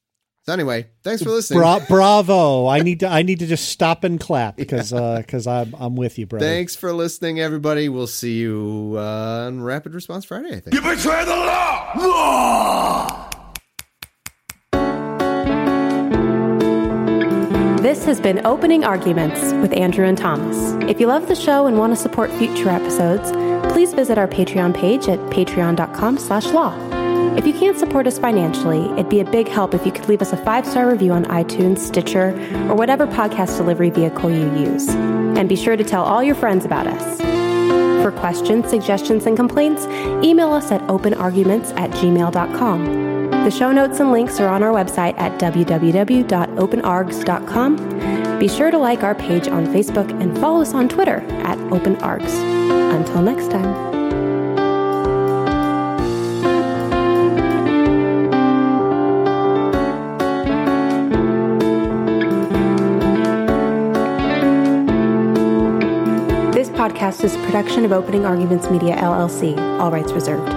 [SPEAKER 7] So anyway, thanks for listening.
[SPEAKER 8] Bra- bravo! I need to I need to just stop and clap because because yeah. uh, I'm I'm with you, brother.
[SPEAKER 7] Thanks for listening, everybody. We'll see you uh, on Rapid Response Friday, I think.
[SPEAKER 14] You betray the law! Law!
[SPEAKER 6] This has been Opening Arguments with Andrew and Thomas. If you love the show and want to support future episodes, please visit our Patreon page at patreon dot com slash law. If you can't support us financially, it'd be a big help if you could leave us a five-star review on iTunes, Stitcher, or whatever podcast delivery vehicle you use. And be sure to tell all your friends about us. For questions, suggestions, and complaints, email us at openarguments at gmail dot com. The show notes and links are on our website at w w w dot open args dot com. Be sure to like our page on Facebook and follow us on Twitter at openargs. Until next time. This podcast is a production of Opening Arguments Media, L L C. All rights reserved.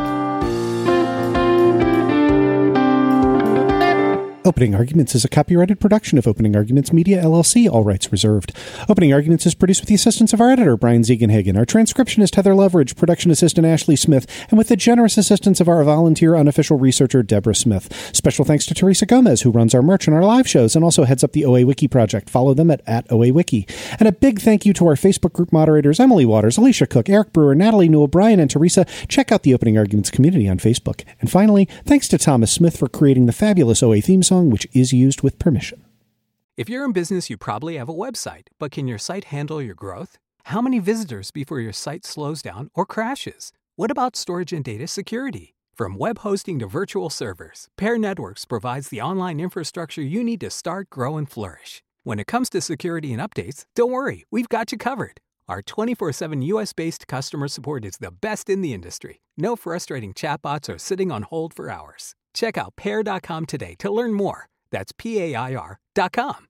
[SPEAKER 8] Opening Arguments is a copyrighted production of Opening Arguments Media, L L C, all rights reserved. Opening Arguments is produced with the assistance of our editor, Brian Ziegenhagen, our transcriptionist, Heather Loveridge, production assistant, Ashley Smith, and with the generous assistance of our volunteer unofficial researcher, Deborah Smith. Special thanks to Teresa Gomez, who runs our merch and our live shows and also heads up the O A Wiki project. Follow them at, at O A Wiki. And a big thank you to our Facebook group moderators, Emily Waters, Alicia Cook, Eric Brewer, Natalie Newell, Brian, and Teresa. Check out the Opening Arguments community on Facebook. And finally, thanks to Thomas Smith for creating the fabulous O A theme song, which is used with permission.
[SPEAKER 15] If you're in business, you probably have a website, but can your site handle your growth? How many visitors before your site slows down or crashes? What about storage and data security? From web hosting to virtual servers, Pair Networks provides the online infrastructure you need to start, grow, and flourish. When it comes to security and updates, don't worry, we've got you covered. Our twenty-four seven U S-based customer support is the best in the industry. No frustrating chatbots or sitting on hold for hours. Check out pair dot com today to learn more. That's P A I R dot com.